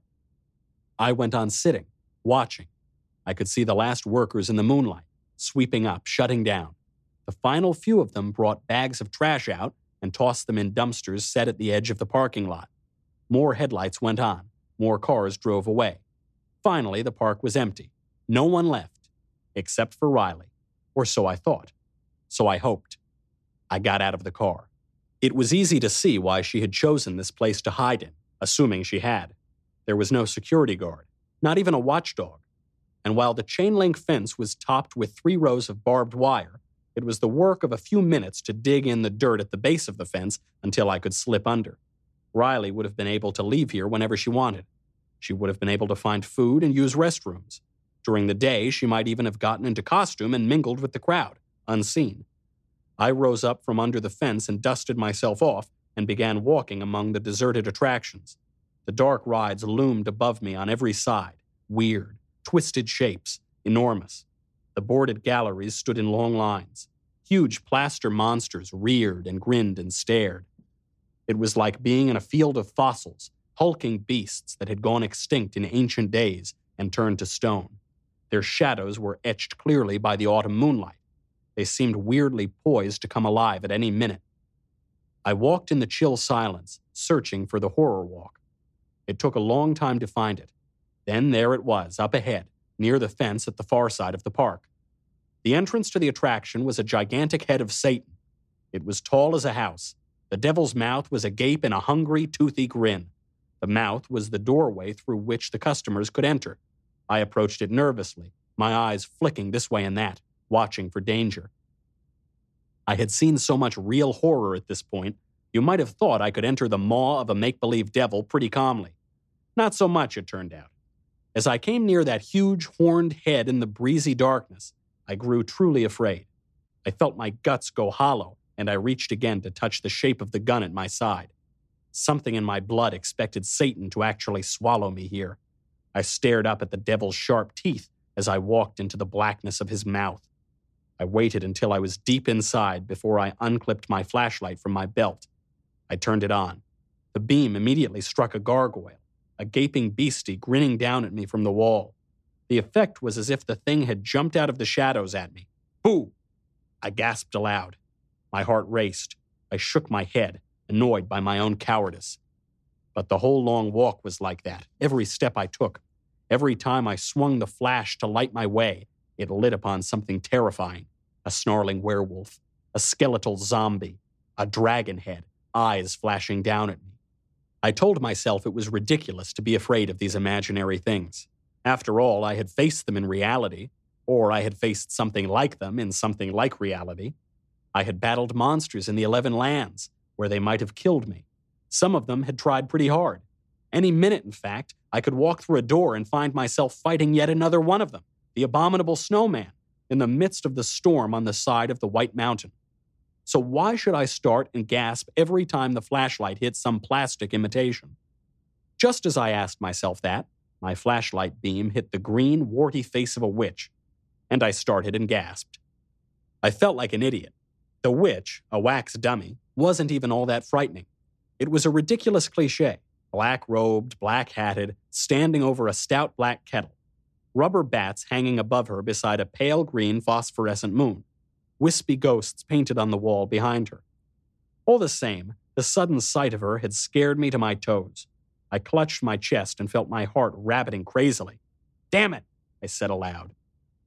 I went on sitting, watching. I could see the last workers in the moonlight, sweeping up, shutting down. The final few of them brought bags of trash out and tossed them in dumpsters set at the edge of the parking lot. More headlights went on. More cars drove away. Finally, the park was empty. No one left, except for Riley. Or so I thought. So I hoped. I got out of the car. It was easy to see why she had chosen this place to hide in, assuming she had. There was no security guard, not even a watchdog. And while the chain-link fence was topped with 3 rows of barbed wire, it was the work of a few minutes to dig in the dirt at the base of the fence until I could slip under. Riley would have been able to leave here whenever she wanted. She would have been able to find food and use restrooms. During the day, she might even have gotten into costume and mingled with the crowd, unseen. I rose up from under the fence and dusted myself off and began walking among the deserted attractions. The dark rides loomed above me on every side, weird, twisted shapes, enormous. The boarded galleries stood in long lines. Huge plaster monsters reared and grinned and stared. It was like being in a field of fossils, hulking beasts that had gone extinct in ancient days and turned to stone. Their shadows were etched clearly by the autumn moonlight. They seemed weirdly poised to come alive at any minute. I walked in the chill silence, searching for the horror walk. It took a long time to find it. Then there it was, up ahead, near the fence at the far side of the park. The entrance to the attraction was a gigantic head of Satan. It was tall as a house. The devil's mouth was agape in a hungry, toothy grin. The mouth was the doorway through which the customers could enter. I approached it nervously, my eyes flicking this way and that, watching for danger. I had seen so much real horror at this point, you might have thought I could enter the maw of a make-believe devil pretty calmly. Not so much, it turned out. As I came near that huge, horned head in the breezy darkness, I grew truly afraid. I felt my guts go hollow, and I reached again to touch the shape of the gun at my side. Something in my blood expected Satan to actually swallow me here. I stared up at the devil's sharp teeth as I walked into the blackness of his mouth. I waited until I was deep inside before I unclipped my flashlight from my belt. I turned it on. The beam immediately struck a gargoyle, a gaping beastie grinning down at me from the wall. The effect was as if the thing had jumped out of the shadows at me. Boo! I gasped aloud. My heart raced. I shook my head, annoyed by my own cowardice. But the whole long walk was like that, every step I took. Every time I swung the flash to light my way, it lit upon something terrifying. A snarling werewolf, a skeletal zombie, a dragon head, eyes flashing down at me. I told myself it was ridiculous to be afraid of these imaginary things. After all, I had faced them in reality, or I had faced something like them in something like reality. I had battled monsters in the 11 lands, where they might have killed me. Some of them had tried pretty hard. Any minute, in fact, I could walk through a door and find myself fighting yet another one of them, the abominable snowman, in the midst of the storm on the side of the White Mountain. So why should I start and gasp every time the flashlight hit some plastic imitation? Just as I asked myself that, my flashlight beam hit the green, warty face of a witch, and I started and gasped. I felt like an idiot. The witch, a wax dummy, wasn't even all that frightening. It was a ridiculous cliché, black-robed, black-hatted, standing over a stout black kettle, rubber bats hanging above her beside a pale green phosphorescent moon, wispy ghosts painted on the wall behind her. All the same, the sudden sight of her had scared me to my toes. I clutched my chest and felt my heart rabbiting crazily. "Damn it," I said aloud.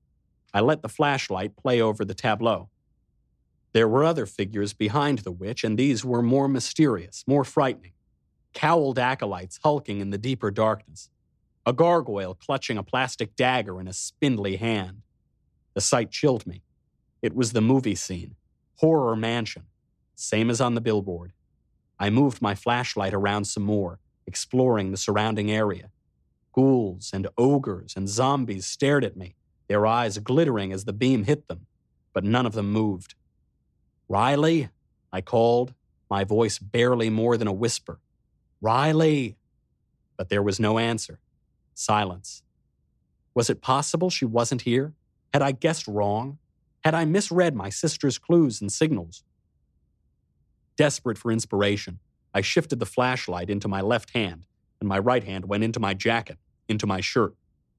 I let the flashlight play over the tableau. There were other figures behind the witch, and these were more mysterious, more frightening. Cowled acolytes hulking in the deeper darkness. a gargoyle clutching a plastic dagger in a spindly hand. The sight chilled me. It was the movie scene, Horror Mansion, same as on the billboard. I moved my flashlight around some more, exploring the surrounding area. Ghouls and ogres and zombies stared at me, their eyes glittering as the beam hit them, but none of them moved. "Riley," I called, my voice barely more than a whisper. "Riley!" But there was no answer. Silence. Was it possible she wasn't here? Had I guessed wrong? Had I misread my sister's clues and signals? Desperate for inspiration, I shifted the flashlight into my left hand, and my right hand went into my jacket, into my shirt.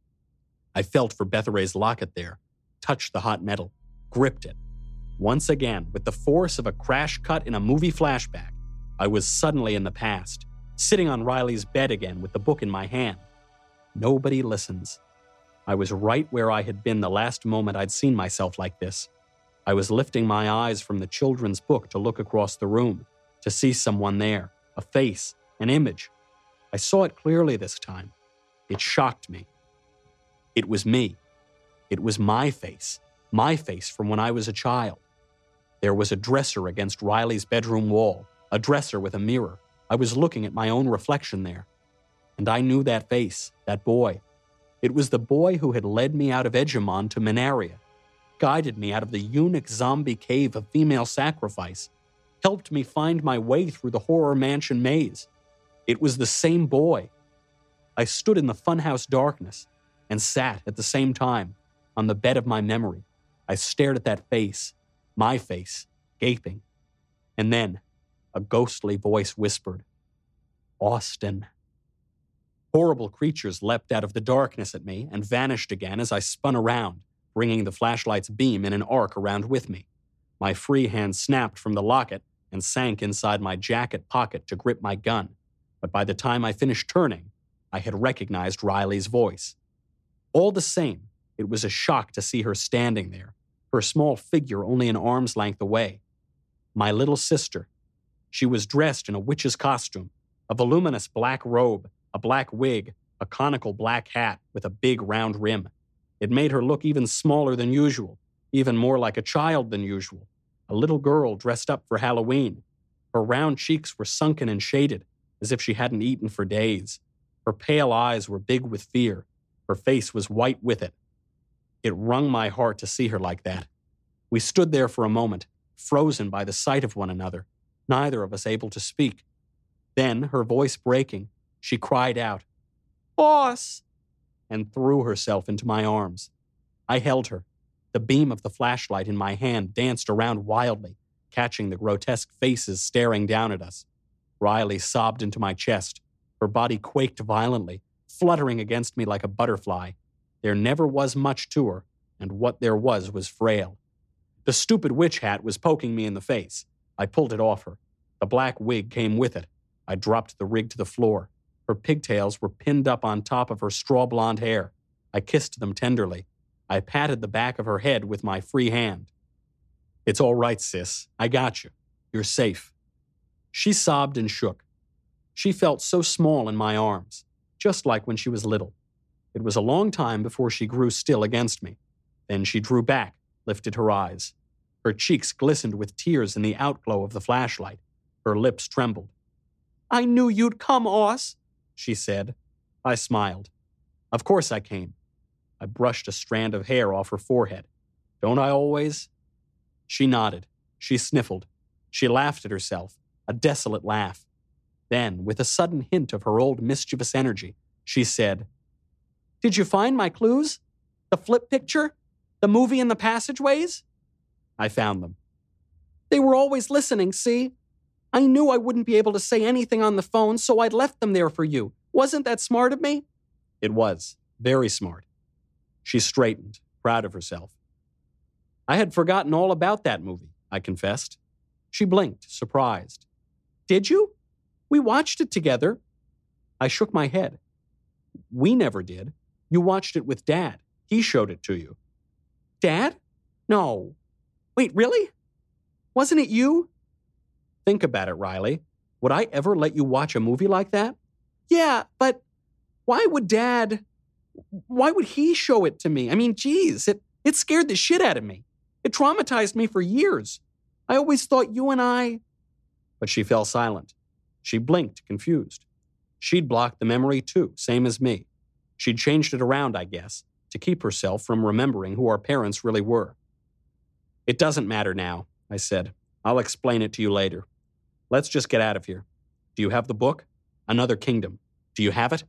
I felt for Bethare's locket there, touched the hot metal, gripped it. Once again, with the force of a crash cut in a movie flashback, I was suddenly in the past, sitting on Riley's bed again with the book in my hand. Nobody listens. I was right where I had been the last moment I'd seen myself like this. I was lifting my eyes from the children's book to look across the room, to see someone there, a face, an image. I saw it clearly this time. It shocked me. It was me. It was my face from when I was a child. There was a dresser against Riley's bedroom wall, a dresser with a mirror. I was looking at my own reflection there. And I knew that face, that boy. It was the boy who had led me out of Edgemon to Minaria, guided me out of the eunuch zombie cave of female sacrifice, helped me find my way through the Horror Mansion maze. It was the same boy. I stood in the funhouse darkness and sat at the same time on the bed of my memory. I stared at that face, my face, gaping. And then a ghostly voice whispered, "Austin." Horrible creatures leapt out of the darkness at me and vanished again as I spun around, bringing the flashlight's beam in an arc around with me. My free hand snapped from the locket and sank inside my jacket pocket to grip my gun. But by the time I finished turning, I had recognized Riley's voice. All the same, it was a shock to see her standing there, her small figure only an arm's length away. My little sister. She was dressed in a witch's costume, a voluminous black robe, a black wig, a conical black hat with a big round rim. It made her look even smaller than usual, even more like a child than usual, a little girl dressed up for Halloween. Her round cheeks were sunken and shaded, as if she hadn't eaten for days. Her pale eyes were big with fear. Her face was white with it. It wrung my heart to see her like that. We stood there for a moment, frozen by the sight of one another, neither of us able to speak. Then, her voice breaking, she cried out, "Boss!" and threw herself into my arms. I held her. The beam of the flashlight in my hand danced around wildly, catching the grotesque faces staring down at us. Riley sobbed into my chest. Her body quaked violently, fluttering against me like a butterfly. There never was much to her, and what there was frail. The stupid witch hat was poking me in the face. I pulled it off her. The black wig came with it. I dropped the rig to the floor. Her pigtails were pinned up on top of her straw blonde hair. I kissed them tenderly. I patted the back of her head with my free hand. "It's all right, sis. I got you. You're safe." She sobbed and shook. She felt so small in my arms, just like when she was little. It was a long time before she grew still against me. Then she drew back, lifted her eyes. Her cheeks glistened with tears in the outglow of the flashlight. Her lips trembled. "I knew you'd come, Oz," she said. I smiled. "Of course I came." I brushed a strand of hair off her forehead. "Don't I always?" She nodded. She sniffled. She laughed at herself, a desolate laugh. Then, with a sudden hint of her old mischievous energy, she said, "Did you find my clues? The flip picture? The movie in the passageways?" I found them. "They were always listening, see? I knew I wouldn't be able to say anything on the phone, so I'd left them there for you. Wasn't that smart of me?" It was. Very smart. She straightened, proud of herself. "I had forgotten all about that movie," I confessed. She blinked, surprised. "Did you? We watched it together." I shook my head. "We never did. You watched it with Dad. He showed it to you." "Dad? No. Wait, really? Wasn't it you?" "Think about it, Riley. Would I ever let you watch a movie like that?" "Yeah, but..." Why would he show it to me? I mean, geez, it scared the shit out of me. It traumatized me for years. I always thought you and I... But she fell silent. She blinked, confused. She'd blocked the memory too, same as me. She'd changed it around, I guess, to keep herself from remembering who our parents really were. It doesn't matter now, I said. I'll explain it to you later. Let's just get out of here. Do you have the book? Another Kingdom. Do you have it?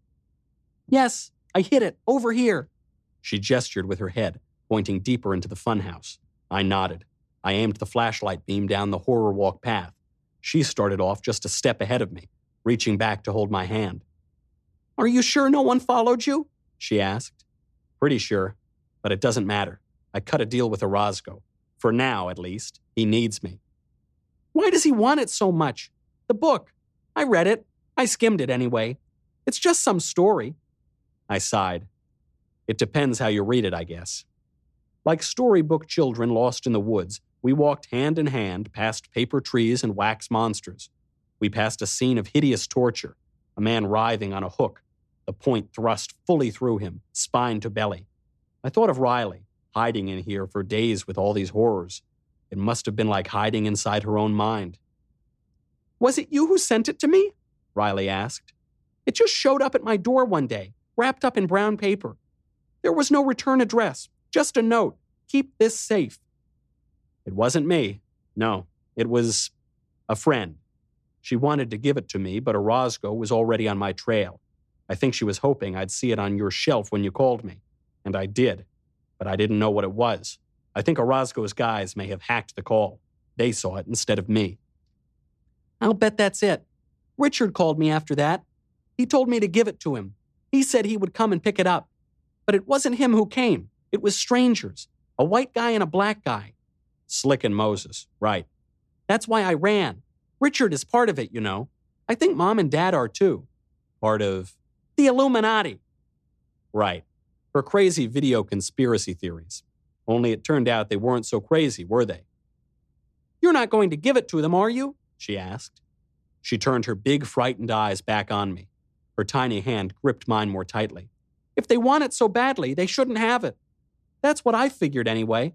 Yes, I hid it, over here. She gestured with her head, pointing deeper into the funhouse. I nodded. I aimed the flashlight beam down the horror walk path. She started off just a step ahead of me, reaching back to hold my hand. Are you sure no one followed you? She asked. Pretty sure, but it doesn't matter. I cut a deal with Orozco. For now, at least, he needs me. Why does he want it so much? The book. I read it. I skimmed it anyway. It's just some story. I sighed. It depends how you read it, I guess. Like storybook children lost in the woods, we walked hand in hand past paper trees and wax monsters. We passed a scene of hideous torture, a man writhing on a hook, the point thrust fully through him, spine to belly. I thought of Riley, hiding in here for days with all these horrors. It must have been like hiding inside her own mind. Was it you who sent it to me? Riley asked. It just showed up at my door one day, wrapped up in brown paper. There was no return address, just a note. Keep this safe. It wasn't me. No, it was a friend. She wanted to give it to me, but Orozco was already on my trail. I think she was hoping I'd see it on your shelf when you called me. And I did, but I didn't know what it was. I think Orozco's guys may have hacked the call. They saw it instead of me. I'll bet that's it. Richard called me after that. He told me to give it to him. He said he would come and pick it up. But it wasn't him who came. It was strangers. A white guy and a black guy. Slick and Moses, right. That's why I ran. Richard is part of it, you know. I think Mom and Dad are too. Part of? The Illuminati. Right. Her crazy video conspiracy theories. Only it turned out they weren't so crazy, were they? You're not going to give it to them, are you? She asked. She turned her big, frightened eyes back on me. Her tiny hand gripped mine more tightly. If they want it so badly, they shouldn't have it. That's what I figured anyway.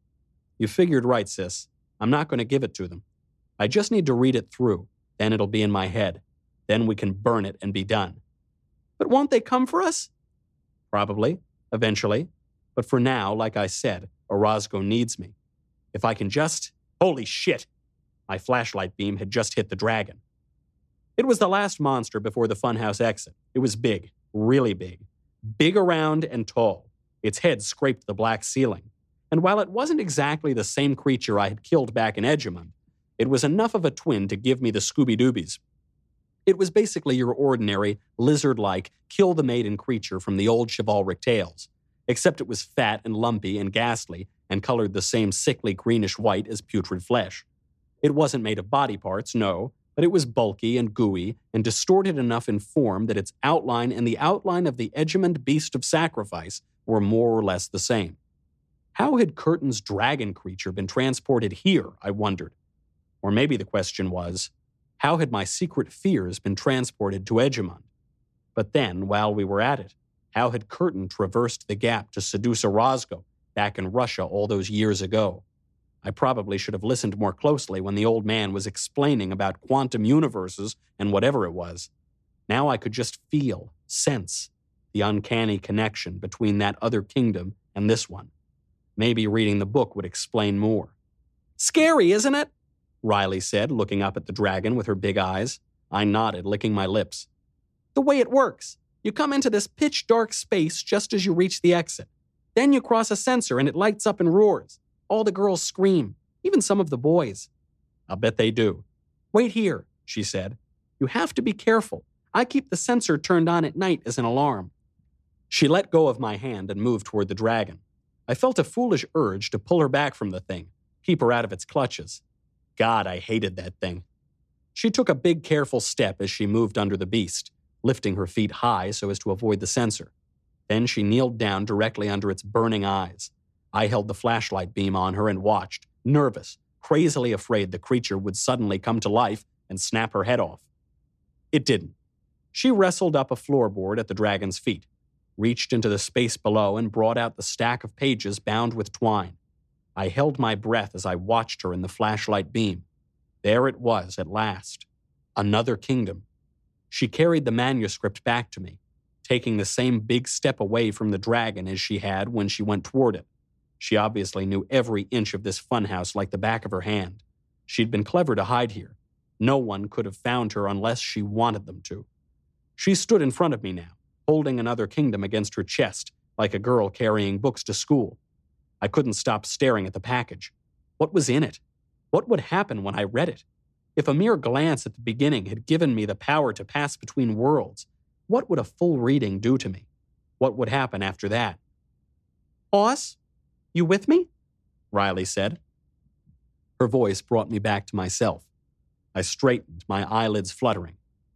You figured right, sis. I'm not going to give it to them. I just need to read it through. Then it'll be in my head. Then we can burn it and be done. But won't they come for us? Probably, eventually. But for now, like I said, Orozco needs me. If I can just... Holy shit! My flashlight beam had just hit the dragon. It was the last monster before the funhouse exit. It was big, really big. Big around and tall. Its head scraped the black ceiling. And while it wasn't exactly the same creature I had killed back in Edgemont, it was enough of a twin to give me the Scooby-Doobies. It was basically your ordinary, lizard-like, kill-the-maiden creature from the old chivalric tales, except it was fat and lumpy and ghastly and colored the same sickly greenish-white as putrid flesh. It wasn't made of body parts, no, but it was bulky and gooey and distorted enough in form that its outline and the outline of the Edgemont beast of sacrifice were more or less the same. How had Curtin's dragon creature been transported here, I wondered? Or maybe the question was, how had my secret fears been transported to Edgemont? But then, while we were at it, how had Curtin traversed the gap to seduce Orozco back in Russia all those years ago? I probably should have listened more closely when the old man was explaining about quantum universes and whatever it was. Now I could just feel, sense, the uncanny connection between that other kingdom and this one. Maybe reading the book would explain more. Scary, isn't it? Riley said, looking up at the dragon with her big eyes. I nodded, licking my lips. The way it works. You come into this pitch-dark space just as you reach the exit. Then you cross a sensor and it lights up and roars. All the girls scream, even some of the boys. I'll bet they do. Wait here, she said. You have to be careful. I keep the sensor turned on at night as an alarm. She let go of my hand and moved toward the dragon. I felt a foolish urge to pull her back from the thing, keep her out of its clutches. God, I hated that thing. She took a big, careful step as she moved under the beast, lifting her feet high so as to avoid the sensor. Then she kneeled down directly under its burning eyes. I held the flashlight beam on her and watched, nervous, crazily afraid the creature would suddenly come to life and snap her head off. It didn't. She wrestled up a floorboard at the dragon's feet, reached into the space below, and brought out the stack of pages bound with twine. I held my breath as I watched her in the flashlight beam. There it was at last. Another kingdom. She carried the manuscript back to me, taking the same big step away from the dragon as she had when she went toward it. She obviously knew every inch of this funhouse like the back of her hand. She'd been clever to hide here. No one could have found her unless she wanted them to. She stood in front of me now, holding another kingdom against her chest, like a girl carrying books to school. I couldn't stop staring at the package. What was in it? What would happen when I read it? If a mere glance at the beginning had given me the power to pass between worlds, what would a full reading do to me? What would happen after that? "Boss, you with me?" Riley said. Her voice brought me back to myself. I straightened, my eyelids fluttering.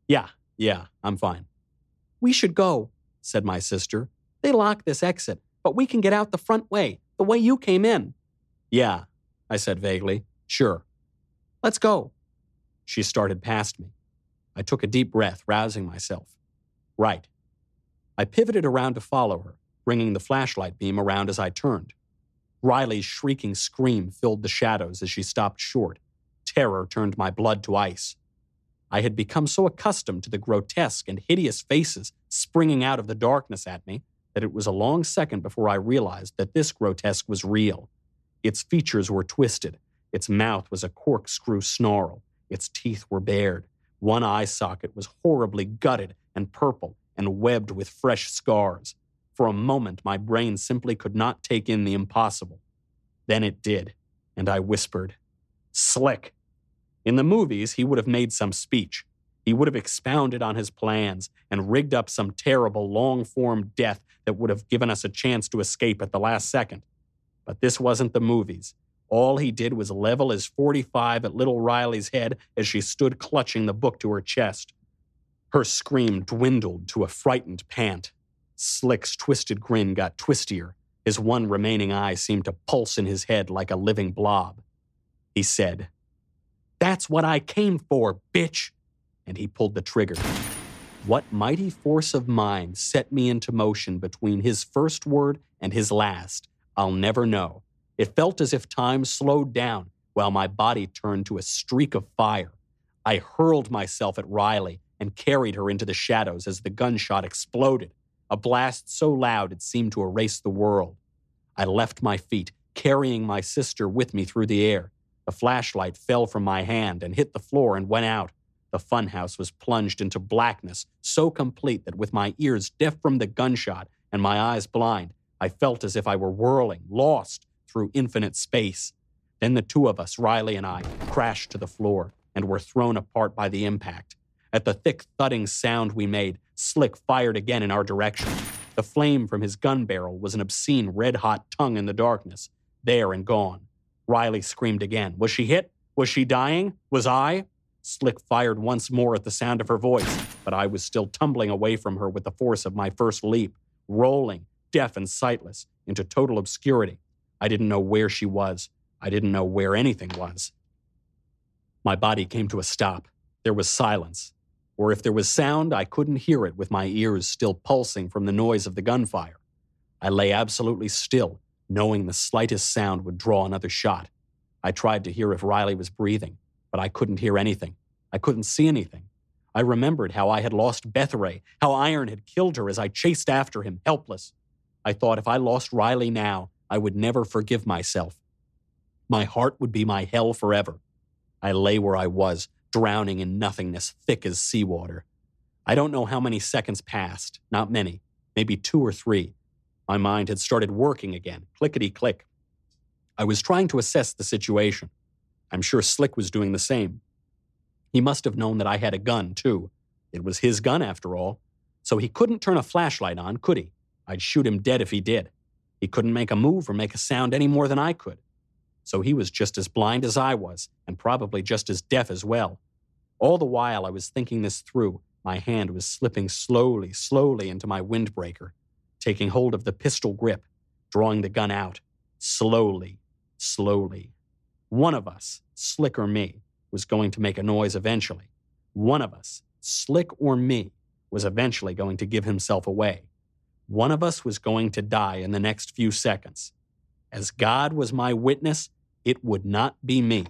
Yeah, I'm fine." "We should go," said my sister. "They locked this exit, but we can get out the front way, the way you came in." "Yeah," I said vaguely. "Sure." "Let's go." She started past me. I took a deep breath, rousing myself. Right. I pivoted around to follow her, bringing the flashlight beam around as I turned. Riley's shrieking scream filled the shadows as she stopped short. Terror turned my blood to ice. I had become so accustomed to the grotesque and hideous faces springing out of the darkness at me that it was a long second before I realized that this grotesque was real. Its features were twisted. Its mouth was a corkscrew snarl. Its teeth were bared. One eye socket was horribly gutted and purple and webbed with fresh scars. For a moment, my brain simply could not take in the impossible. Then it did, and I whispered, "Slick." In the movies, he would have made some speech. He would have expounded on his plans and rigged up some terrible, long-form death that would have given us a chance to escape at the last second. But this wasn't the movies. All he did was level his .45 at little Riley's head as she stood clutching the book to her chest. Her scream dwindled to a frightened pant. Slick's twisted grin got twistier. His one remaining eye seemed to pulse in his head like a living blob. He said, "That's what I came for, bitch!" And he pulled the trigger. What mighty force of mind set me into motion between his first word and his last, I'll never know. It felt as if time slowed down while my body turned to a streak of fire. I hurled myself at Riley and carried her into the shadows as the gunshot exploded, a blast so loud it seemed to erase the world. I left my feet, carrying my sister with me through the air. The flashlight fell from my hand and hit the floor and went out. The funhouse was plunged into blackness, so complete that with my ears deaf from the gunshot and my eyes blind, I felt as if I were whirling, lost, through infinite space. Then the two of us, Riley and I, crashed to the floor and were thrown apart by the impact. At the thick thudding sound we made, Slick fired again in our direction. The flame from his gun barrel was an obscene red-hot tongue in the darkness, there and gone. Riley screamed again. Was she hit? Was she dying? Was I? Slick fired once more at the sound of her voice, but I was still tumbling away from her with the force of my first leap, rolling, deaf and sightless, into total obscurity. I didn't know where she was. I didn't know where anything was. My body came to a stop. There was silence. Or if there was sound, I couldn't hear it with my ears still pulsing from the noise of the gunfire. I lay absolutely still, knowing the slightest sound would draw another shot. I tried to hear if Riley was breathing, but I couldn't hear anything. I couldn't see anything. I remembered how I had lost Bethray, how Iron had killed her as I chased after him, helpless. I thought if I lost Riley now, I would never forgive myself. My heart would be my hell forever. I lay where I was, drowning in nothingness thick as seawater. I don't know how many seconds passed, not many, maybe 2 or 3. My mind had started working again, clickety-click. I was trying to assess the situation. I'm sure Slick was doing the same. He must have known that I had a gun, too. It was his gun, after all. So he couldn't turn a flashlight on, could he? I'd shoot him dead if he did. He couldn't make a move or make a sound any more than I could. So he was just as blind as I was, and probably just as deaf as well. All the while I was thinking this through, my hand was slipping slowly into my windbreaker, taking hold of the pistol grip, drawing the gun out, slowly. One of us, Slick or me, was going to make a noise eventually. One of us, Slick or me, was eventually going to give himself away. One of us was going to die in the next few seconds. As God was my witness, it would not be me.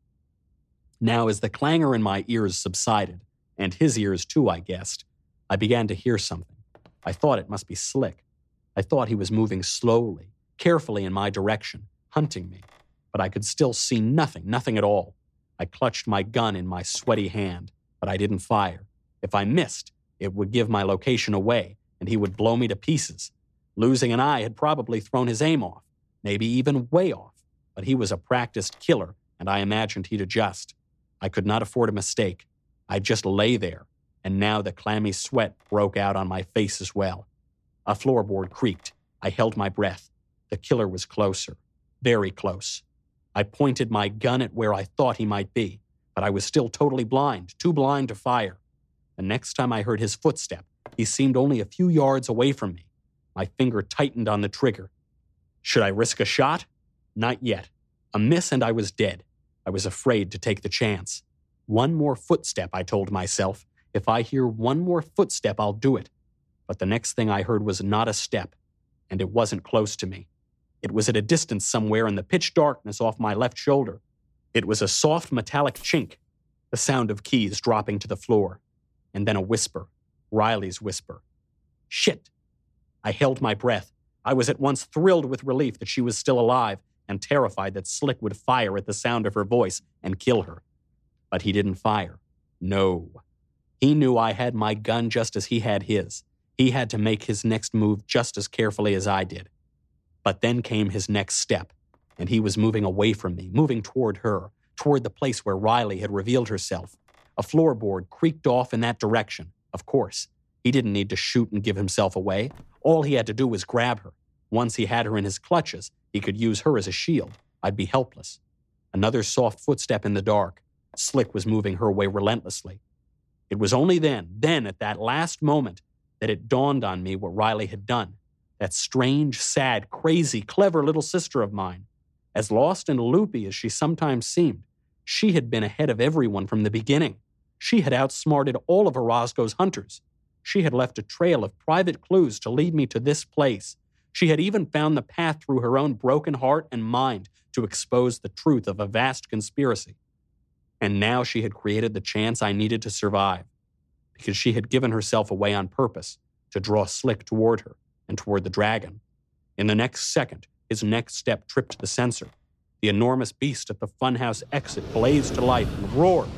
Now, as the clangor in my ears subsided, and his ears too, I guessed, I began to hear something. I thought it must be Slick. I thought he was moving slowly, carefully in my direction, hunting me. But I could still see nothing at all. I clutched my gun in my sweaty hand, but I didn't fire. If I missed, it would give my location away, and he would blow me to pieces. Losing an eye had probably thrown his aim off, maybe even way off. But he was a practiced killer, and I imagined he'd adjust. I could not afford a mistake. I just lay there, and now the clammy sweat broke out on my face as well. A floorboard creaked. I held my breath. The killer was closer, very close. I pointed my gun at where I thought he might be, but I was still totally blind, too blind to fire. The next time I heard his footstep, he seemed only a few yards away from me. My finger tightened on the trigger. Should I risk a shot? Not yet. A miss and I was dead. I was afraid to take the chance. One more footstep, I told myself. If I hear one more footstep, I'll do it. But the next thing I heard was not a step, and it wasn't close to me. It was at a distance somewhere in the pitch darkness off my left shoulder. It was a soft metallic chink, the sound of keys dropping to the floor, and then a whisper, Riley's whisper. Shit! I held my breath. I was at once thrilled with relief that she was still alive and terrified that Slick would fire at the sound of her voice and kill her. But he didn't fire. No. He knew I had my gun just as he had his. He had to make his next move just as carefully as I did. But then came his next step, and he was moving away from me, moving toward her, toward the place where Riley had revealed herself. A floorboard creaked off in that direction. Of course, he didn't need to shoot and give himself away. All he had to do was grab her. Once he had her in his clutches, he could use her as a shield. I'd be helpless. Another soft footstep in the dark. Slick was moving her way relentlessly. It was only then at that last moment, that it dawned on me what Riley had done. That strange, sad, crazy, clever little sister of mine. As lost and loopy as she sometimes seemed, she had been ahead of everyone from the beginning. She had outsmarted all of Orozco's hunters. She had left a trail of private clues to lead me to this place. She had even found the path through her own broken heart and mind to expose the truth of a vast conspiracy. And now she had created the chance I needed to survive, because she had given herself away on purpose to draw Slick toward her and toward the dragon. In the next second, his next step tripped the sensor. The enormous beast at the funhouse exit blazed to life and roared.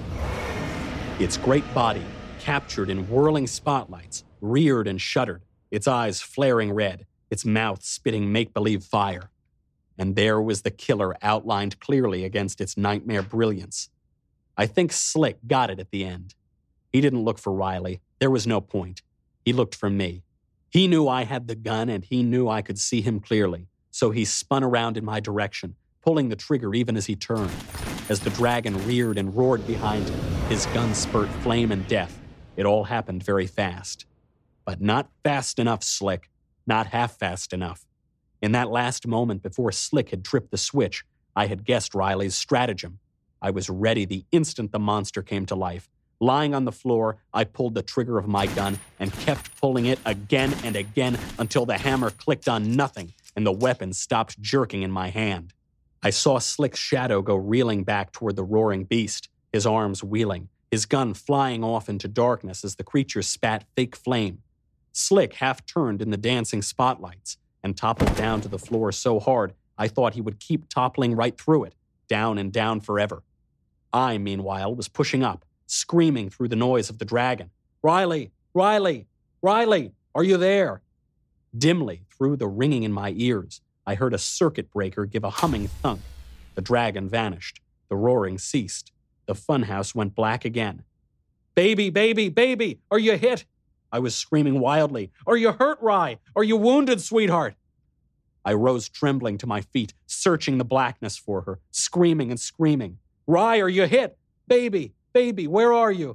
Its great body, captured in whirling spotlights, reared and shuddered, its eyes flaring red, its mouth spitting make-believe fire. And there was the killer outlined clearly against its nightmare brilliance. I think Slick got it at the end. He didn't look for Riley. There was no point. He looked for me. He knew I had the gun, and he knew I could see him clearly. So he spun around in my direction, pulling the trigger even as he turned. As the dragon reared and roared behind him, his gun spurt flame and death. It all happened very fast. But not fast enough, Slick. Not half fast enough. In that last moment before Slick had tripped the switch, I had guessed Riley's stratagem. I was ready the instant the monster came to life. Lying on the floor, I pulled the trigger of my gun and kept pulling it again and again until the hammer clicked on nothing and the weapon stopped jerking in my hand. I saw Slick's shadow go reeling back toward the roaring beast, his arms wheeling, his gun flying off into darkness as the creature spat fake flame. Slick half turned in the dancing spotlights and toppled down to the floor so hard I thought he would keep toppling right through it, down and down forever. I, meanwhile, was pushing up, screaming through the noise of the dragon. Riley! Riley! Riley! Are you there? Dimly, through the ringing in my ears, I heard a circuit breaker give a humming thunk. The dragon vanished. The roaring ceased. The funhouse went black again. Baby, baby, baby! Are you hit? I was screaming wildly. Are you hurt, Rye? Are you wounded, sweetheart? I rose trembling to my feet, searching the blackness for her, screaming and screaming. Rye, are you hit? Baby, baby, where are you?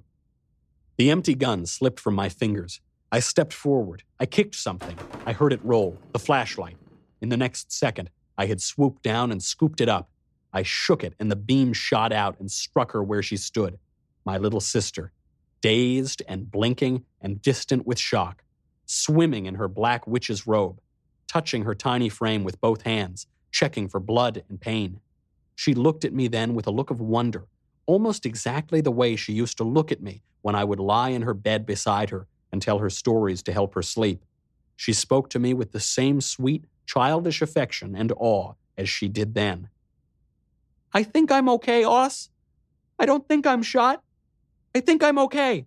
The empty gun slipped from my fingers. I stepped forward. I kicked something. I heard it roll, the flashlight. In the next second, I had swooped down and scooped it up. I shook it, and the beam shot out and struck her where she stood. My little sister, dazed and blinking and distant with shock, swimming in her black witch's robe, touching her tiny frame with both hands, checking for blood and pain. She looked at me then with a look of wonder, almost exactly the way she used to look at me when I would lie in her bed beside her and tell her stories to help her sleep. She spoke to me with the same sweet, childish affection and awe as she did then. "I think I'm okay, Oss. I don't think I'm shot. I think I'm okay."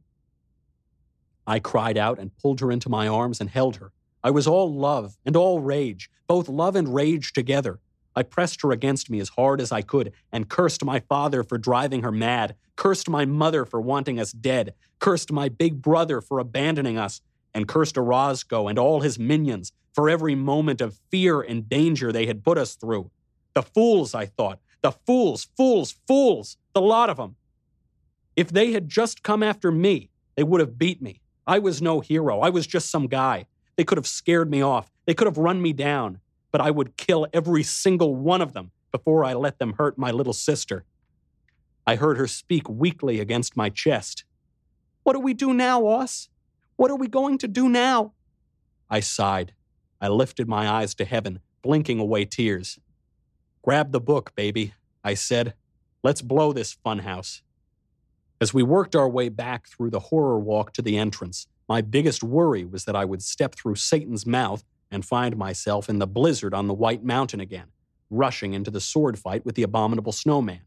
I cried out and pulled her into my arms and held her. I was all love and all rage, both love and rage together. I pressed her against me as hard as I could and cursed my father for driving her mad, cursed my mother for wanting us dead, cursed my big brother for abandoning us, and cursed Orozco and all his minions for every moment of fear and danger they had put us through. The fools, I thought. The fools, fools, fools, the lot of them. If they had just come after me, they would have beat me. I was no hero. I was just some guy. They could have scared me off. They could have run me down. But I would kill every single one of them before I let them hurt my little sister. I heard her speak weakly against my chest. "What do we do now, Oss? What are we going to do now?" I sighed. I lifted my eyes to heaven, blinking away tears. "Grab the book, baby," I said. "Let's blow this funhouse." As we worked our way back through the horror walk to the entrance, my biggest worry was that I would step through Satan's mouth and find myself in the blizzard on the White Mountain again, rushing into the sword fight with the abominable snowman.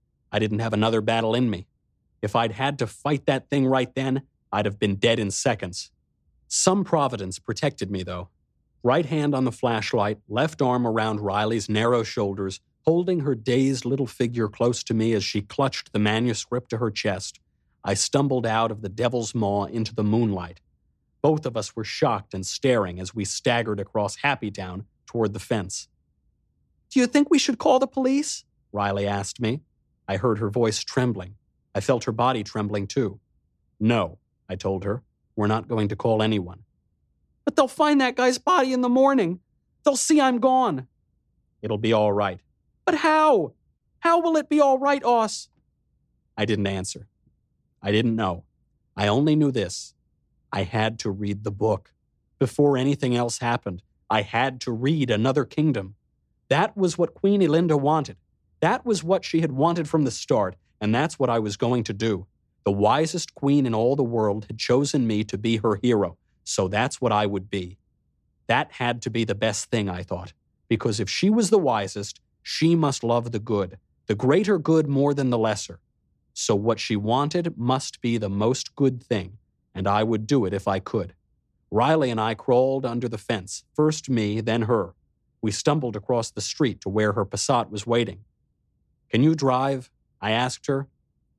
I didn't have another battle in me. If I'd had to fight that thing right then, I'd have been dead in seconds. Some providence protected me, though. Right hand on the flashlight, left arm around Riley's narrow shoulders, holding her dazed little figure close to me as she clutched the manuscript to her chest, I stumbled out of the devil's maw into the moonlight. Both of us were shocked and staring as we staggered across Happytown toward the fence. "Do you think we should call the police?" Riley asked me. I heard her voice trembling. I felt her body trembling too. "No," I told her. "We're not going to call anyone." "But they'll find that guy's body in the morning. They'll see I'm gone." "It'll be all right." "But how? How will it be all right, Oss?" I didn't answer. I didn't know. I only knew this. I had to read the book. Before anything else happened, I had to read Another Kingdom. That was what Queen Elinda wanted. That was what she had wanted from the start, and that's what I was going to do. The wisest queen in all the world had chosen me to be her hero, so that's what I would be. That had to be the best thing, I thought, because if she was the wisest, she must love the good, the greater good more than the lesser. So what she wanted must be the most good thing, and I would do it if I could. Riley and I crawled under the fence, first me, then her. We stumbled across the street to where her Passat was waiting. "Can you drive?" I asked her.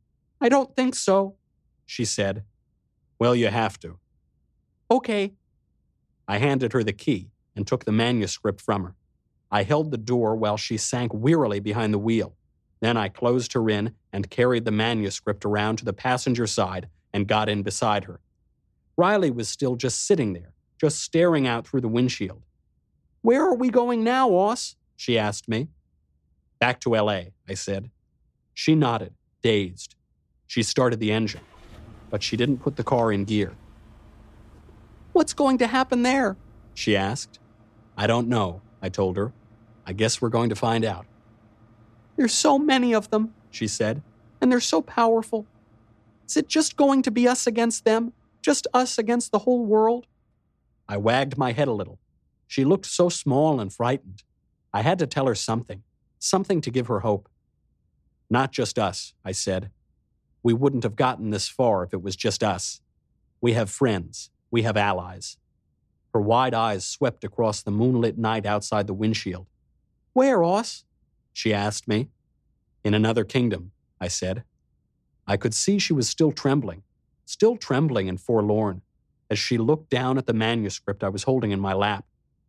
"I don't think so," she said. "Well, you have to." "Okay." I handed her the key and took the manuscript from her. I held the door while she sank wearily behind the wheel. Then I closed her in and carried the manuscript around to the passenger side and got in beside her. Riley was still just sitting there, just staring out through the windshield. "Where are we going now, Oss?" she asked me. "Back to L.A., I said. She nodded, dazed. She started the engine, but she didn't put the car in gear. "What's going to happen there?" she asked. "I don't know," I told her. "I guess we're going to find out." "There's so many of them," she said, "and they're so powerful. Is it just going to be us against them? Just us against the whole world?" I wagged my head a little. She looked so small and frightened. I had to tell her something to give her hope. "Not just us," I said. "We wouldn't have gotten this far if it was just us. We have friends. We have allies." Her wide eyes swept across the moonlit night outside the windshield. "Where, Oss?" she asked me. "In Another Kingdom," I said. I could see she was still trembling and forlorn, as she looked down at the manuscript I was holding in my lap.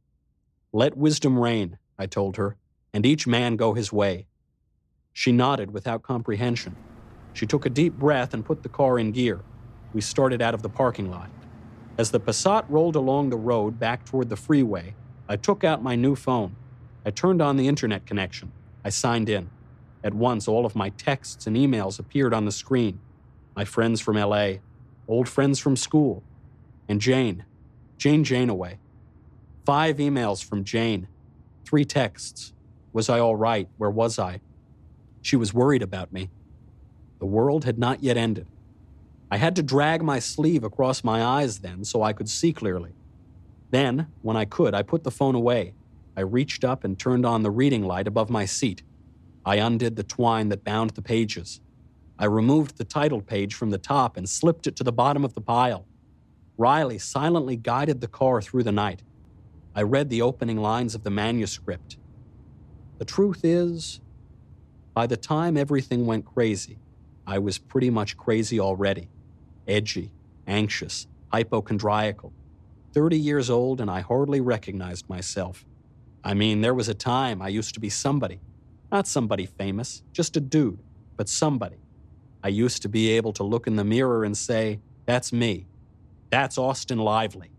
"Let wisdom reign," I told her, "and each man go his way." She nodded without comprehension. She took a deep breath and put the car in gear. We started out of the parking lot. As the Passat rolled along the road back toward the freeway, I took out my new phone. I turned on the internet connection. I signed in. At once, all of my texts and emails appeared on the screen. My friends from L.A., old friends from school, and Jane Janaway. 5 emails from Jane, 3 texts. Was I all right? Where was I? She was worried about me. The world had not yet ended. I had to drag my sleeve across my eyes then so I could see clearly. Then, when I could, I put the phone away. I reached up and turned on the reading light above my seat. I undid the twine that bound the pages. I removed the title page from the top and slipped it to the bottom of the pile. Riley silently guided the car through the night. I read the opening lines of the manuscript. The truth is, by the time everything went crazy, I was pretty much crazy already. Edgy, anxious, hypochondriacal. 30 years old, and I hardly recognized myself. I mean, there was a time I used to be somebody. Not somebody famous, just a dude, but somebody. I used to be able to look in the mirror and say, that's me. That's Austin Lively.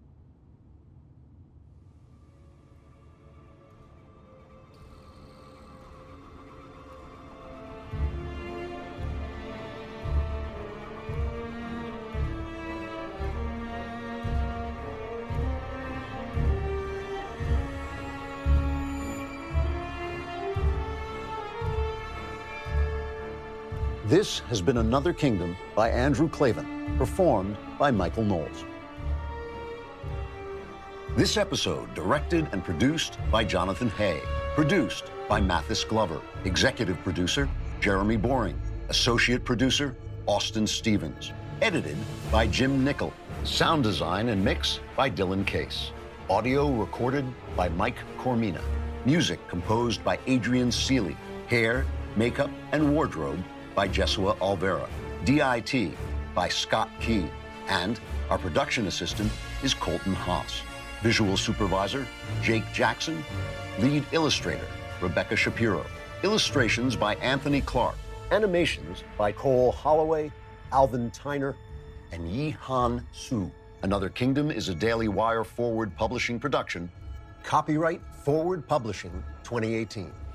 This has been Another Kingdom by Andrew Klavan, performed by Michael Knowles. This episode directed and produced by Jonathan Hay, produced by Mathis Glover, executive producer Jeremy Boring, associate producer Austin Stevens, edited by Jim Nickel, sound design and mix by Dylan Case, audio recorded by Mike Cormina, music composed by Adrian Seeley, hair, makeup, and wardrobe by Jesua Alvera, DIT by Scott Key, and our production assistant is Colton Haas. Visual supervisor, Jake Jackson. Lead illustrator, Rebecca Shapiro. Illustrations by Anthony Clark. Animations by Cole Holloway, Alvin Tyner, and Yi-Han Su. Another Kingdom is a Daily Wire Forward Publishing production. Copyright Forward Publishing 2018.